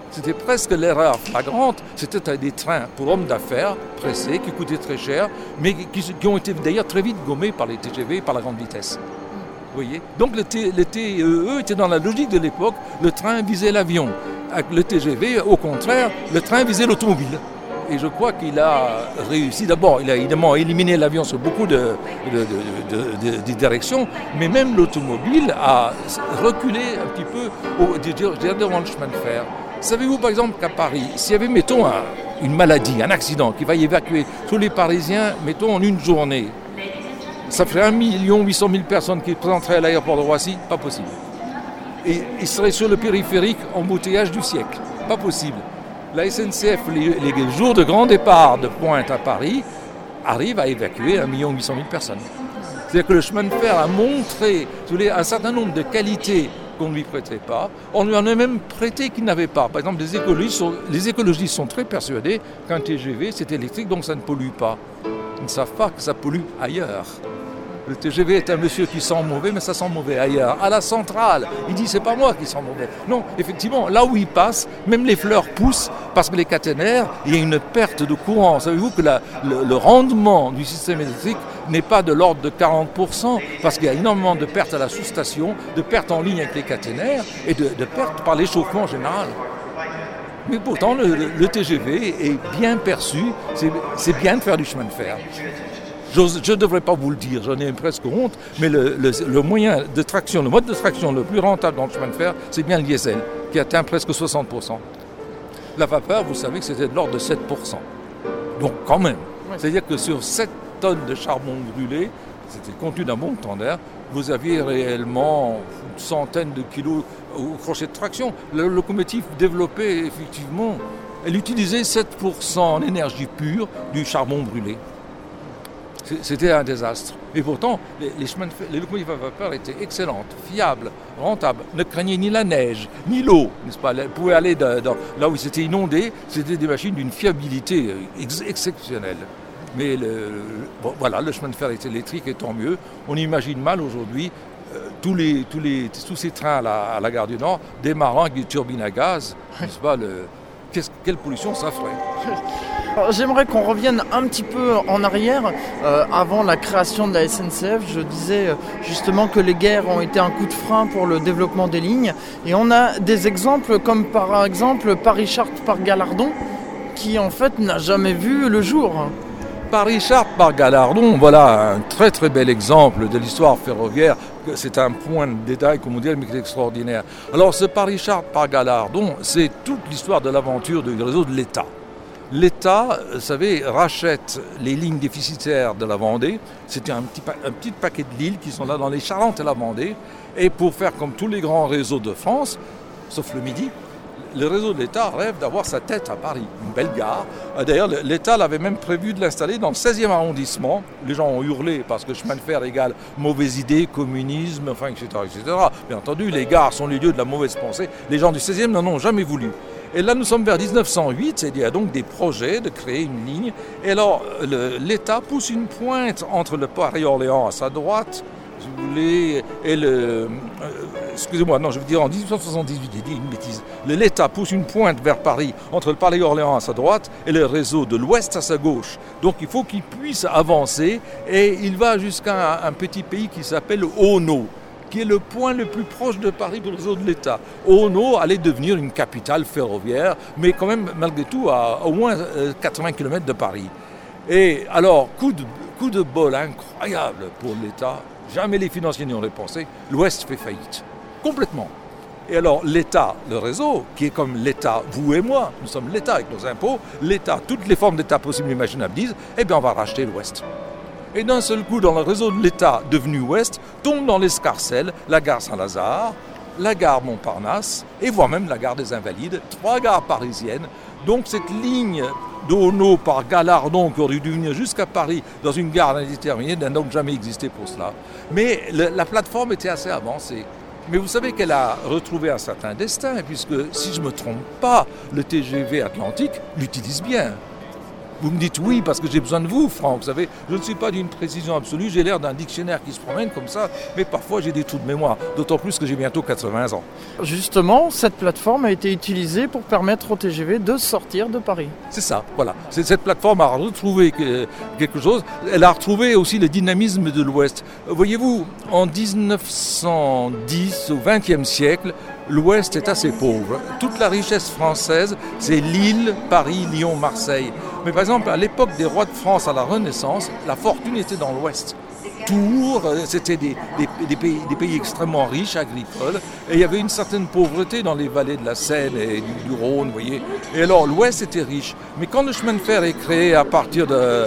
C'était presque l'erreur flagrante. C'était des trains pour hommes d'affaires pressés, qui coûtaient très cher, mais qui, qui ont été d'ailleurs très vite gommés par les T G V, par la grande vitesse. Vous voyez ? Donc le, T, le T E E était dans la logique de l'époque, le train visait l'avion. Avec le T G V, au contraire, le train visait l'automobile. Et je crois qu'il a réussi. D'abord, il a évidemment éliminé l'avion sur beaucoup de, de, de, de, de, de directions, mais même l'automobile a reculé un petit peu au, je dirais, devant le chemin de fer. Savez-vous par exemple qu'à Paris, s'il y avait, mettons, un, une maladie, un accident qui va évacuer tous les Parisiens, mettons, en une journée, ça ferait un million huit cent mille personnes qui présenteraient à l'aéroport de Roissy? Pas possible. Et ils seraient sur le périphérique, embouteillage du siècle. Pas possible. La S N C F, les, les jours de grand départ de pointe à Paris, arrive à évacuer un million huit cent mille personnes. C'est-à-dire que le chemin de fer a montré un certain nombre de qualités qu'on ne lui prêtait pas. On lui en a même prêté qu'il n'avait pas. Par exemple, les écologistes sont, les écologistes sont très persuadés qu'un T G V, c'est électrique, donc ça ne pollue pas. Ils ne savent pas que ça pollue ailleurs. Le T G V est un monsieur qui sent mauvais, mais ça sent mauvais ailleurs. À la centrale, il dit c'est pas moi qui sens mauvais. Non, effectivement, là où il passe, même les fleurs poussent parce que les caténaires, il y a une perte de courant. Savez-vous que la, le, le rendement du système électrique n'est pas de l'ordre de quarante pour cent parce qu'il y a énormément de pertes à la sous-station, de pertes en ligne avec les caténaires et de, de pertes par l'échauffement général. Mais pourtant, le, le T G V est bien perçu, c'est, c'est bien de faire du chemin de fer. Je ne devrais pas vous le dire, j'en ai presque honte, mais le, le, le moyen de traction, le mode de traction le plus rentable dans le chemin de fer, c'est bien le diesel, qui atteint presque soixante pour cent. La vapeur, vous savez que c'était de l'ordre de sept pour cent. Donc quand même, c'est-à-dire que sur sept tonnes de charbon brûlé, c'était le contenu d'un bon temps d'air, vous aviez réellement une centaine de kilos au crochet de traction. La locomotive développée, effectivement, elle utilisait sept pour cent en énergie pure du charbon brûlé. C'était un désastre. Et pourtant, les, les, chemins de fer, les locomotives à vapeur étaient excellentes, fiables, rentables, ne craignaient ni la neige, ni l'eau, n'est-ce pas ? Elles pouvaient aller de, de, là où c'était inondé, c'était des machines d'une fiabilité ex- exceptionnelle. Mais le, le, bon, voilà, le chemin de fer est électrique et tant mieux. On imagine mal aujourd'hui euh, tous, les, tous, les, tous ces trains à la, à la gare du Nord démarrant avec des turbines à gaz, n'est-ce pas ? le, Quelle pollution ça ferait ? Alors, j'aimerais qu'on revienne un petit peu en arrière. Euh, avant la création de la S N C F, je disais euh, justement que les guerres ont été un coup de frein pour le développement des lignes. Et on a des exemples comme par exemple Paris-Chartres par Gallardon, qui en fait n'a jamais vu le jour. Paris-Chartres par Gallardon, voilà un très très bel exemple de l'histoire ferroviaire. C'est un point de détail, comme on dit, mais qui est extraordinaire. Alors ce Paris-Chartres par Gallardon, c'est toute l'histoire de l'aventure du réseau de l'État. L'État, vous savez, rachète les lignes déficitaires de la Vendée. C'était un petit, pa- un petit paquet de lignes qui sont là dans les Charentes et la Vendée. Et pour faire comme tous les grands réseaux de France, sauf le Midi, le réseau de l'État rêve d'avoir sa tête à Paris, une belle gare. D'ailleurs, l'État l'avait même prévu de l'installer dans le seizième arrondissement. Les gens ont hurlé parce que chemin de fer égale mauvaise idée, communisme, enfin, et cetera, et cetera. Bien entendu, les gares sont les lieux de la mauvaise pensée. Les gens du seizième n'en ont jamais voulu. Et là, nous sommes vers dix-neuf cent huit, il y a donc des projets de créer une ligne. Et alors, le, l'État pousse une pointe entre le Paris-Orléans à sa droite, si vous voulez, et le... Euh, excusez-moi, non, je veux dire en dix-huit cent soixante-dix-huit, j'ai dit une bêtise. L'État pousse une pointe vers Paris, entre le Paris-Orléans à sa droite et le réseau de l'Ouest à sa gauche. Donc il faut qu'il puisse avancer, et il va jusqu'à un, un petit pays qui s'appelle Auneau, qui est le point le plus proche de Paris pour le réseau de l'État. Auneau allait devenir une capitale ferroviaire, mais quand même, malgré tout, à au moins quatre-vingts kilomètres de Paris. Et alors, coup de, coup de bol incroyable pour l'État, jamais les financiers n'y auraient pensé, l'Ouest fait faillite, complètement. Et alors, l'État, le réseau, qui est comme l'État, vous et moi, nous sommes l'État avec nos impôts, l'État, toutes les formes d'État possibles et imaginables disent, eh bien, on va racheter l'Ouest. Et d'un seul coup, dans le réseau de l'État devenu Ouest, tombe dans l'escarcelle la gare Saint-Lazare, la gare Montparnasse et voire même la gare des Invalides, trois gares parisiennes. Donc cette ligne d'Auneau par Gallardon qui aurait dû venir jusqu'à Paris dans une gare indéterminée n'a donc jamais existé pour cela. Mais le, la plateforme était assez avancée. Mais vous savez qu'elle a retrouvé un certain destin, puisque si je ne me trompe pas, le T G V Atlantique l'utilise bien. Vous me dites oui parce que j'ai besoin de vous, Franck. Vous savez, je ne suis pas d'une précision absolue, j'ai l'air d'un dictionnaire qui se promène comme ça, mais parfois j'ai des trous de mémoire, d'autant plus que j'ai bientôt quatre-vingts ans. Justement, cette plateforme a été utilisée pour permettre au T G V de sortir de Paris. C'est ça, voilà. C'est, cette plateforme a retrouvé quelque chose. Elle a retrouvé aussi le dynamisme de l'Ouest. Voyez-vous, en dix-neuf cent dix, au vingtième siècle, l'Ouest est assez pauvre. Toute la richesse française, c'est Lille, Paris, Lyon, Marseille. Mais par exemple, à l'époque des rois de France à la Renaissance, la fortune était dans l'Ouest. Tours, c'était des, des, des, pays, des pays extrêmement riches, agricoles, et il y avait une certaine pauvreté dans les vallées de la Seine et du, du Rhône, vous voyez. Et alors, l'Ouest était riche. Mais quand le chemin de fer est créé à partir de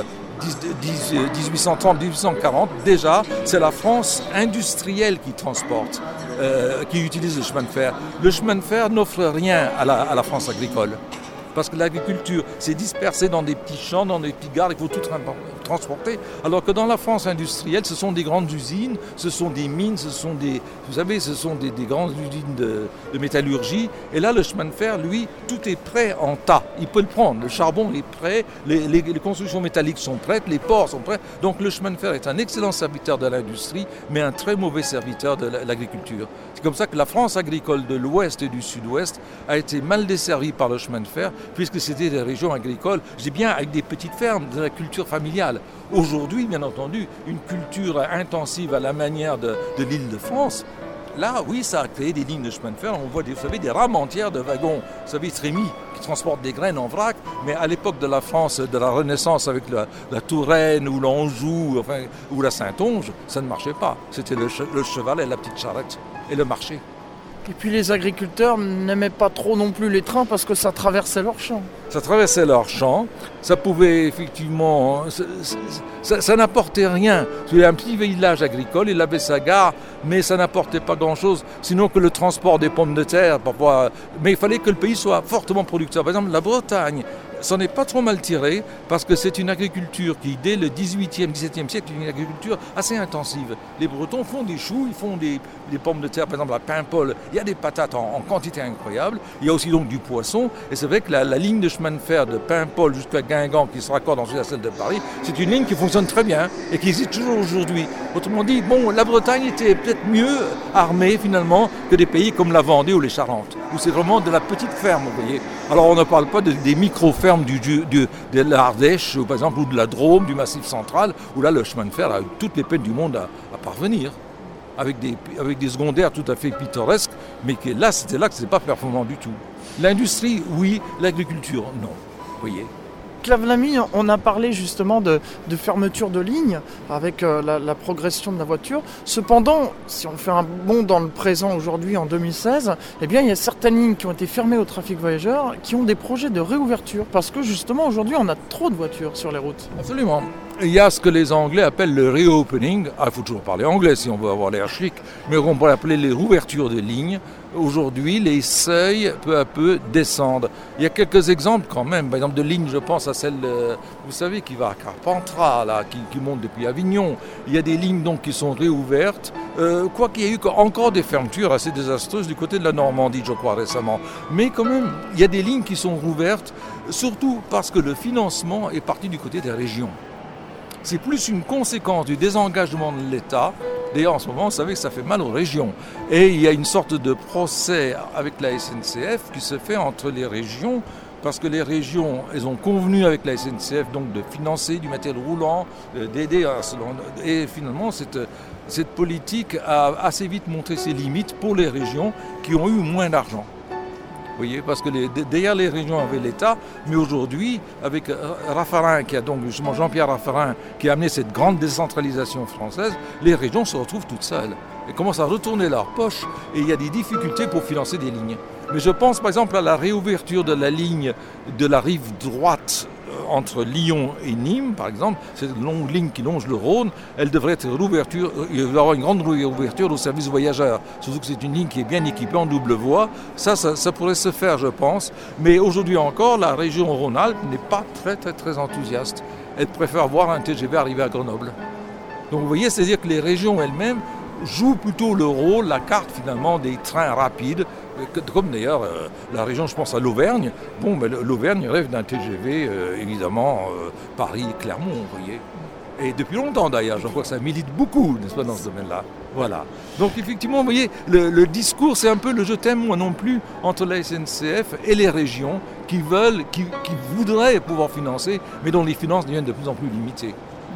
dix-huit cent trente, dix-huit cent quarante, déjà, c'est la France industrielle qui transporte, euh, qui utilise le chemin de fer. Le chemin de fer n'offre rien à la, à la France agricole. Parce que l'agriculture s'est dispersée dans des petits champs, dans des petits gares, il faut tout transporter. Alors que dans la France industrielle, ce sont des grandes usines, ce sont des mines, ce sont des, vous savez, ce sont des, des grandes usines de, de métallurgie. Et là, le chemin de fer, lui, tout est prêt en tas. Il peut le prendre. Le charbon est prêt, les, les, les constructions métalliques sont prêtes, les ports sont prêts. Donc le chemin de fer est un excellent serviteur de l'industrie, mais un très mauvais serviteur de l'agriculture. C'est comme ça que la France agricole de l'Ouest et du Sud-Ouest a été mal desservie par le chemin de fer, puisque c'était des régions agricoles, je dis bien avec des petites fermes, de la culture familiale. Aujourd'hui, bien entendu, une culture intensive à la manière de, de l'Île-de-France, là, oui, ça a créé des lignes de chemin de fer. On voit, des, vous savez, des rames entières de wagons, vous savez, trémies, qui transportent des graines en vrac. Mais à l'époque de la France, de la Renaissance, avec la, la Touraine ou l'Anjou, enfin, ou la Saintonge, ça ne marchait pas. C'était le, le cheval et la petite charrette et le marché. Et puis les agriculteurs n'aimaient pas trop non plus les trains parce que ça traversait leurs champs. Ça traversait leurs champs, ça pouvait effectivement... Ça, ça, ça n'apportait rien. C'était un petit village agricole, il avait sa gare, mais ça n'apportait pas grand-chose, sinon que le transport des pommes de terre. Parfois, mais il fallait que le pays soit fortement producteur. Par exemple, la Bretagne s'en est pas trop mal tiré parce que c'est une agriculture qui, dès le dix-huitième, dix-septième siècle, est une agriculture assez intensive. Les Bretons font des choux, ils font des, des pommes de terre, par exemple à Paimpol, il y a des patates en, en quantité incroyable. Il y a aussi donc du poisson. Et c'est vrai que la, la ligne de chemin de fer de Paimpol jusqu'à Guingamp, qui se raccorde ensuite à celle de Paris, c'est une ligne qui fonctionne très bien et qui existe toujours aujourd'hui. Autrement dit, bon, la Bretagne était peut-être mieux armée finalement que des pays comme la Vendée ou les Charentes, où c'est vraiment de la petite ferme, vous voyez. Alors on ne parle pas de, des micro-fermes Du, du, du, de l'Ardèche, par exemple, ou de la Drôme, du Massif central, où là, le chemin de fer a eu toutes les peines du monde à, à parvenir, avec des, avec des secondaires tout à fait pittoresques, mais que là, c'était là que ce n'était pas performant du tout. L'industrie, oui, l'agriculture, non. Vous voyez. Clave Lamy, on a parlé justement de, de fermeture de lignes avec euh, la, la progression de la voiture. Cependant, si on fait un bond dans le présent aujourd'hui en deux mille seize, eh bien, il y a certaines lignes qui ont été fermées au trafic voyageur qui ont des projets de réouverture parce que justement aujourd'hui on a trop de voitures sur les routes. Absolument. Il y a ce que les Anglais appellent le reopening. Ah, il faut toujours parler anglais si on veut avoir l'air chic, mais on pourrait appeler les rouvertures de lignes. Aujourd'hui, les seuils, peu à peu, descendent. Il y a quelques exemples quand même. Par exemple, de lignes, je pense à celle, euh, vous savez, qui va à Carpentras, là, qui, qui monte depuis Avignon. Il y a des lignes donc qui sont réouvertes. Euh, quoi qu'il y ait eu encore des fermetures assez désastreuses du côté de la Normandie, je crois, récemment. Mais quand même, il y a des lignes qui sont rouvertes, surtout parce que le financement est parti du côté des régions. C'est plus une conséquence du désengagement de l'État. D'ailleurs, en ce moment, vous savez que ça fait mal aux régions. Et il y a une sorte de procès avec la S N C F qui se fait entre les régions, parce que les régions, elles ont convenu avec la S N C F donc de financer du matériel roulant, d'aider à cela. Et finalement, cette, cette politique a assez vite montré ses limites pour les régions qui ont eu moins d'argent. Vous voyez, parce que les, derrière les régions avaient l'État, mais aujourd'hui, avec Raffarin, qui a donc justement Jean-Pierre Raffarin, qui a amené cette grande décentralisation française, les régions se retrouvent toutes seules et commencent à retourner leur poche, et il y a des difficultés pour financer des lignes. Mais je pense par exemple à la réouverture de la ligne de la rive droite entre Lyon et Nîmes, par exemple, cette longue ligne qui longe le Rhône, elle devrait être réouverture, il va y avoir une grande réouverture au service voyageurs, surtout que c'est une ligne qui est bien équipée en double voie. Ça, ça, ça pourrait se faire, je pense. Mais aujourd'hui encore, la région Rhône-Alpes n'est pas très, très, très enthousiaste. Elle préfère voir un T G V arriver à Grenoble. Donc vous voyez, c'est-à-dire que les régions elles-mêmes joue plutôt le rôle, la carte finalement des trains rapides, comme d'ailleurs euh, la région, je pense à l'Auvergne. Bon, mais l'Auvergne rêve d'un T G V, euh, évidemment, euh, Paris-Clermont, vous voyez. Et depuis longtemps d'ailleurs, je crois que ça milite beaucoup, n'est-ce pas, dans ce domaine-là. Voilà. Donc effectivement, vous voyez, le, le discours, c'est un peu le je t'aime moi non plus entre la S N C F et les régions qui veulent, qui, qui voudraient pouvoir financer, mais dont les finances deviennent de plus en plus limitées.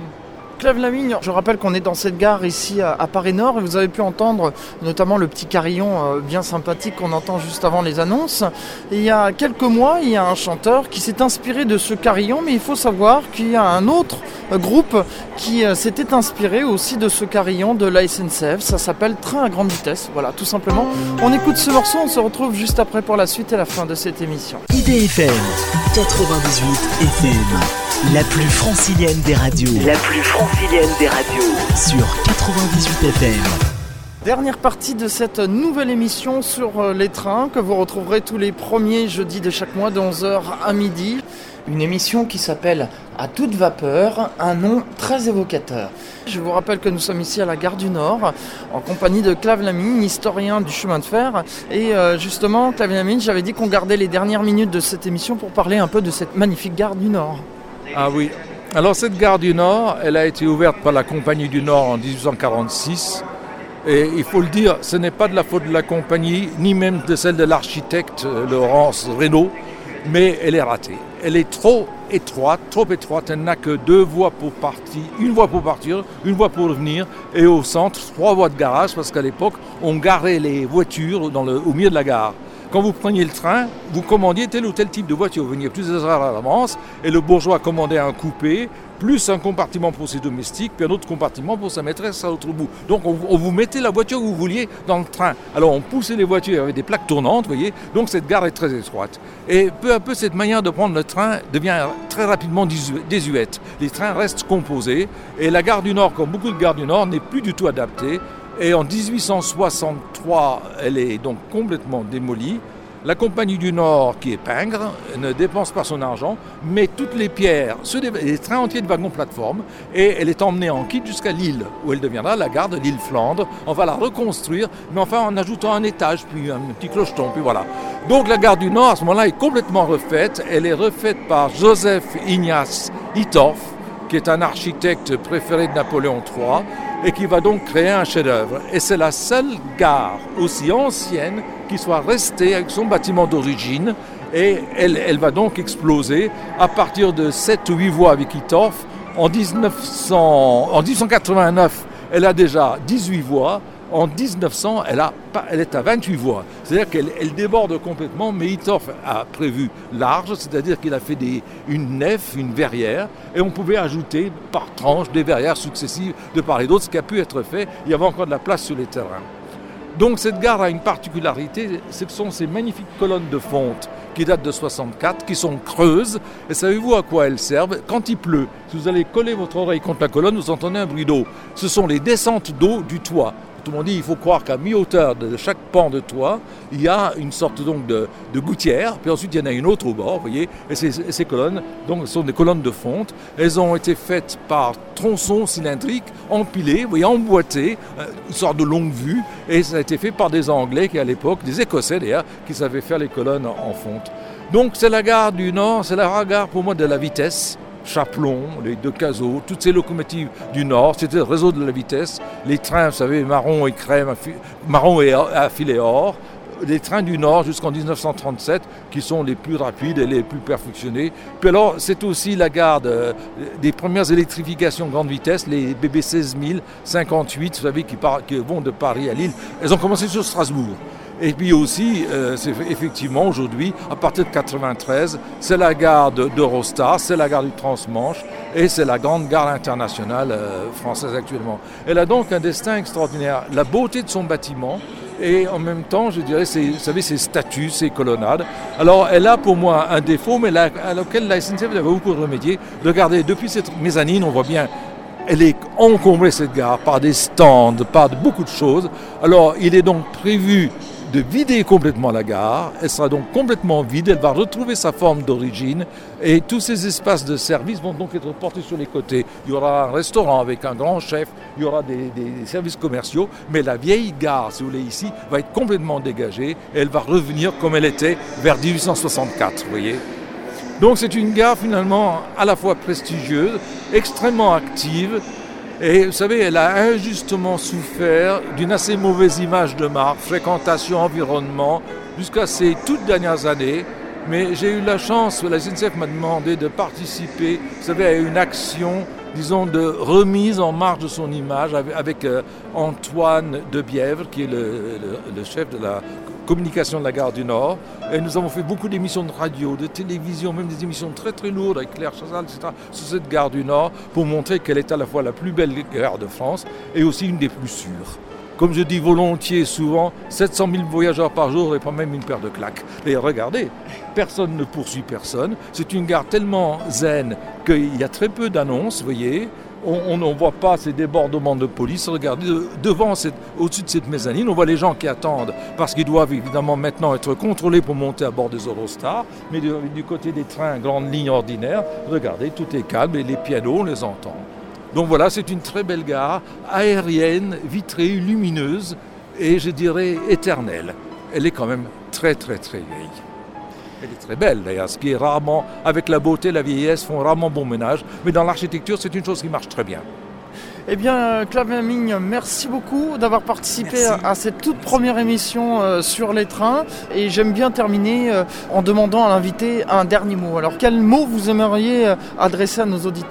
Clave Lamigne, je rappelle qu'on est dans cette gare ici à, à Paris-Nord et vous avez pu entendre notamment le petit carillon euh, bien sympathique qu'on entend juste avant les annonces. Et il y a quelques mois, il y a un chanteur qui s'est inspiré de ce carillon, mais il faut savoir qu'il y a un autre euh, groupe qui euh, s'était inspiré aussi de ce carillon de la S N C F. Ça s'appelle Train à grande vitesse, voilà, tout simplement. On écoute ce morceau, on se retrouve juste après pour la suite et la fin de cette émission. I D F M quatre-vingt-dix-huit F M, la plus francilienne des radios. La plus francilienne des radios. Sur quatre-vingt-dix-huit F M. Dernière partie de cette nouvelle émission sur les trains que vous retrouverez tous les premiers jeudis de chaque mois de onze heures à midi. Une émission qui s'appelle À toute vapeur, un nom très évocateur. Je vous rappelle que nous sommes ici à la gare du Nord, en compagnie de Clave Lamigne, historien du chemin de fer. Et euh, justement, Clave Lamigne, j'avais dit qu'on gardait les dernières minutes de cette émission pour parler un peu de cette magnifique gare du Nord. Ah oui. Alors cette gare du Nord, elle a été ouverte par la Compagnie du Nord en dix-huit cent quarante-six. Et il faut le dire, ce n'est pas de la faute de la compagnie, ni même de celle de l'architecte Laurence Reynaud, mais elle est ratée. Elle est trop étroite, trop étroite. Elle n'a que deux voies pour partir, une voie pour partir, une voie pour revenir, et au centre, trois voies de garage, parce qu'à l'époque, on garait les voitures dans le, au milieu de la gare. Quand vous preniez le train, vous commandiez tel ou tel type de voiture. Vous veniez plusieurs heures à l'avance et le bourgeois commandait un coupé, plus un compartiment pour ses domestiques, puis un autre compartiment pour sa maîtresse à l'autre bout. Donc on, on vous mettait la voiture que vous vouliez dans le train. Alors on poussait les voitures avec des plaques tournantes, vous voyez. Donc cette gare est très étroite. Et peu à peu, cette manière de prendre le train devient très rapidement désuète. Les trains restent composés et la gare du Nord, comme beaucoup de gares du Nord, n'est plus du tout adaptée. Et en dix-huit cent soixante-trois, elle est donc complètement démolie. La Compagnie du Nord, qui est pingre, ne dépense pas son argent, met toutes les pierres, les trains entiers de wagons plateforme, et elle est emmenée en kit jusqu'à Lille, où elle deviendra la gare de Lille-Flandre. On va la reconstruire, mais enfin en ajoutant un étage, puis un petit clocheton, puis voilà. Donc la gare du Nord, à ce moment-là, est complètement refaite. Elle est refaite par Joseph Ignace Hittorf, qui est un architecte préféré de Napoléon trois, et qui va donc créer un chef-d'œuvre. Et c'est la seule gare aussi ancienne qui soit restée avec son bâtiment d'origine, et elle, elle va donc exploser à partir de sept ou huit voies avec Hittorf. En, dix-neuf cents, en dix-huit cent quatre-vingt-neuf, elle a déjà dix-huit voies. En dix-neuf cents, elle, a, elle est à vingt-huit voies. C'est-à-dire qu'elle elle déborde complètement, mais Hittorf a prévu large, c'est-à-dire qu'il a fait des, une nef, une verrière, et on pouvait ajouter par tranche des verrières successives de part et d'autre, ce qui a pu être fait. Il y avait encore de la place sur les terrains. Donc cette gare a une particularité, ce sont ces magnifiques colonnes de fonte qui datent de soixante-quatre, qui sont creuses. Et savez-vous à quoi elles servent? Quand il pleut, si vous allez coller votre oreille contre la colonne, vous entendez un bruit d'eau. Ce sont les descentes d'eau du toit. Tout le monde dit il faut croire qu'à mi-hauteur de chaque pan de toit, il y a une sorte donc de, de gouttière, puis ensuite il y en a une autre au bord, vous voyez, et ces, ces colonnes donc, sont des colonnes de fonte. Elles ont été faites par tronçons cylindriques, empilés, vous voyez, emboîtés, une sorte de longue vue, et ça a été fait par des Anglais qui à l'époque, des Écossais d'ailleurs, qui savaient faire les colonnes en fonte. Donc c'est la gare du Nord, c'est la gare pour moi de la vitesse. Chapelon, les deux Cazaux, toutes ces locomotives du Nord, c'était le réseau de la vitesse. Les trains, vous savez, marron et crème, marron et à filet or. Les trains du Nord jusqu'en dix-neuf cent trente-sept, qui sont les plus rapides et les plus perfectionnés. Puis alors, c'est aussi la gare de, des premières électrifications grande vitesse, les B B seize mille cinquante-huit, vous savez, qui, par, qui vont de Paris à Lille. Elles ont commencé sur Strasbourg. Et puis aussi, euh, c'est effectivement aujourd'hui, à partir de quatre-vingt-treize, c'est la gare de, d'Eurostar, c'est la gare du Transmanche et c'est la grande gare internationale euh, française actuellement. Elle a donc un destin extraordinaire. La beauté de son bâtiment et en même temps, je dirais, ses, vous savez, ses statues, ses colonnades. Alors, elle a pour moi un défaut, mais la, à laquelle la S N C F va beaucoup remédier. Regardez, depuis cette mezzanine, on voit bien. Elle est encombrée, cette gare, par des stands, par beaucoup de choses. Alors, il est donc prévu de vider complètement la gare. Elle sera donc complètement vide, elle va retrouver sa forme d'origine et tous ces espaces de service vont donc être portés sur les côtés. Il y aura un restaurant avec un grand chef, il y aura des, des services commerciaux, mais la vieille gare, si vous voulez, ici, va être complètement dégagée et elle va revenir comme elle était vers dix-huit cent soixante-quatre, vous voyez. Donc c'est une gare finalement à la fois prestigieuse, extrêmement active, et vous savez, elle a injustement souffert d'une assez mauvaise image de marque, fréquentation, environnement, jusqu'à ces toutes dernières années. Mais j'ai eu la chance, la S N C F m'a demandé de participer, vous savez, à une action, disons, de remise en marche de son image avec, avec euh, Antoine de Bièvre, qui est le, le, le chef de la communication de la gare du Nord. Et nous avons fait beaucoup d'émissions de radio, de télévision, même des émissions très très lourdes avec Claire Chazal, et cetera, sur cette gare du Nord, pour montrer qu'elle est à la fois la plus belle gare de France et aussi une des plus sûres. Comme je dis volontiers souvent, sept cent mille voyageurs par jour et pas même une paire de claques. Et regardez, personne ne poursuit personne. C'est une gare tellement zen qu'il y a très peu d'annonces, vous voyez. On ne voit pas ces débordements de police. Regardez, devant, cette, au-dessus de cette mezzanine, on voit les gens qui attendent parce qu'ils doivent évidemment maintenant être contrôlés pour monter à bord des Eurostars. Mais du, du côté des trains, grandes lignes ordinaires, regardez, tout est calme et les pianos, on les entend. Donc voilà, c'est une très belle gare, aérienne, vitrée, lumineuse et je dirais éternelle. Elle est quand même très très très vieille. Elle est très belle d'ailleurs, ce qui est rarement, avec la beauté, la vieillesse, font rarement bon ménage. Mais dans l'architecture, c'est une chose qui marche très bien. Eh bien, Claude Migne, merci beaucoup d'avoir participé merci. à cette toute première émission euh, sur les trains. Et j'aime bien terminer euh, en demandant à l'invité un dernier mot. Alors, quel mot vous aimeriez euh, adresser à nos auditeurs ?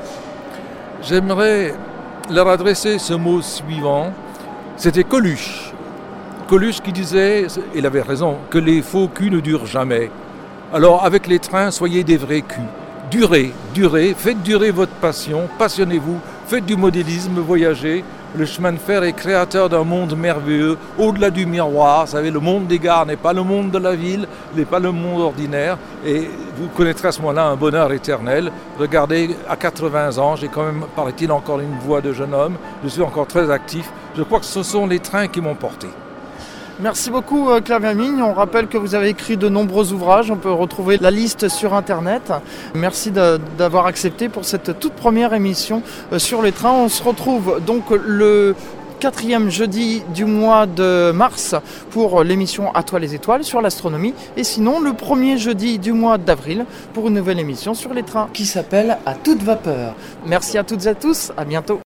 J'aimerais leur adresser ce mot suivant. C'était Coluche. Coluche qui disait, il avait raison, que les faux culs ne durent jamais. Alors avec les trains, soyez des vrais culs. Durez, durez, faites durer votre passion, passionnez-vous, faites du modélisme, voyagez. Le chemin de fer est créateur d'un monde merveilleux, au-delà du miroir. Vous savez, le monde des gares n'est pas le monde de la ville, n'est pas le monde ordinaire. Et vous connaîtrez à ce moment-là un bonheur éternel. Regardez, à quatre-vingts ans, j'ai quand même, paraît-il, encore une voix de jeune homme. Je suis encore très actif. Je crois que ce sont les trains qui m'ont porté. Merci beaucoup Claude Migne. On rappelle que vous avez écrit de nombreux ouvrages. On peut retrouver la liste sur Internet. Merci de, d'avoir accepté pour cette toute première émission sur les trains. On se retrouve donc le quatrième jeudi du mois de mars pour l'émission À toi les étoiles sur l'astronomie. Et sinon le premier jeudi du mois d'avril pour une nouvelle émission sur les trains qui s'appelle À toute vapeur. Merci à toutes et à tous. À bientôt.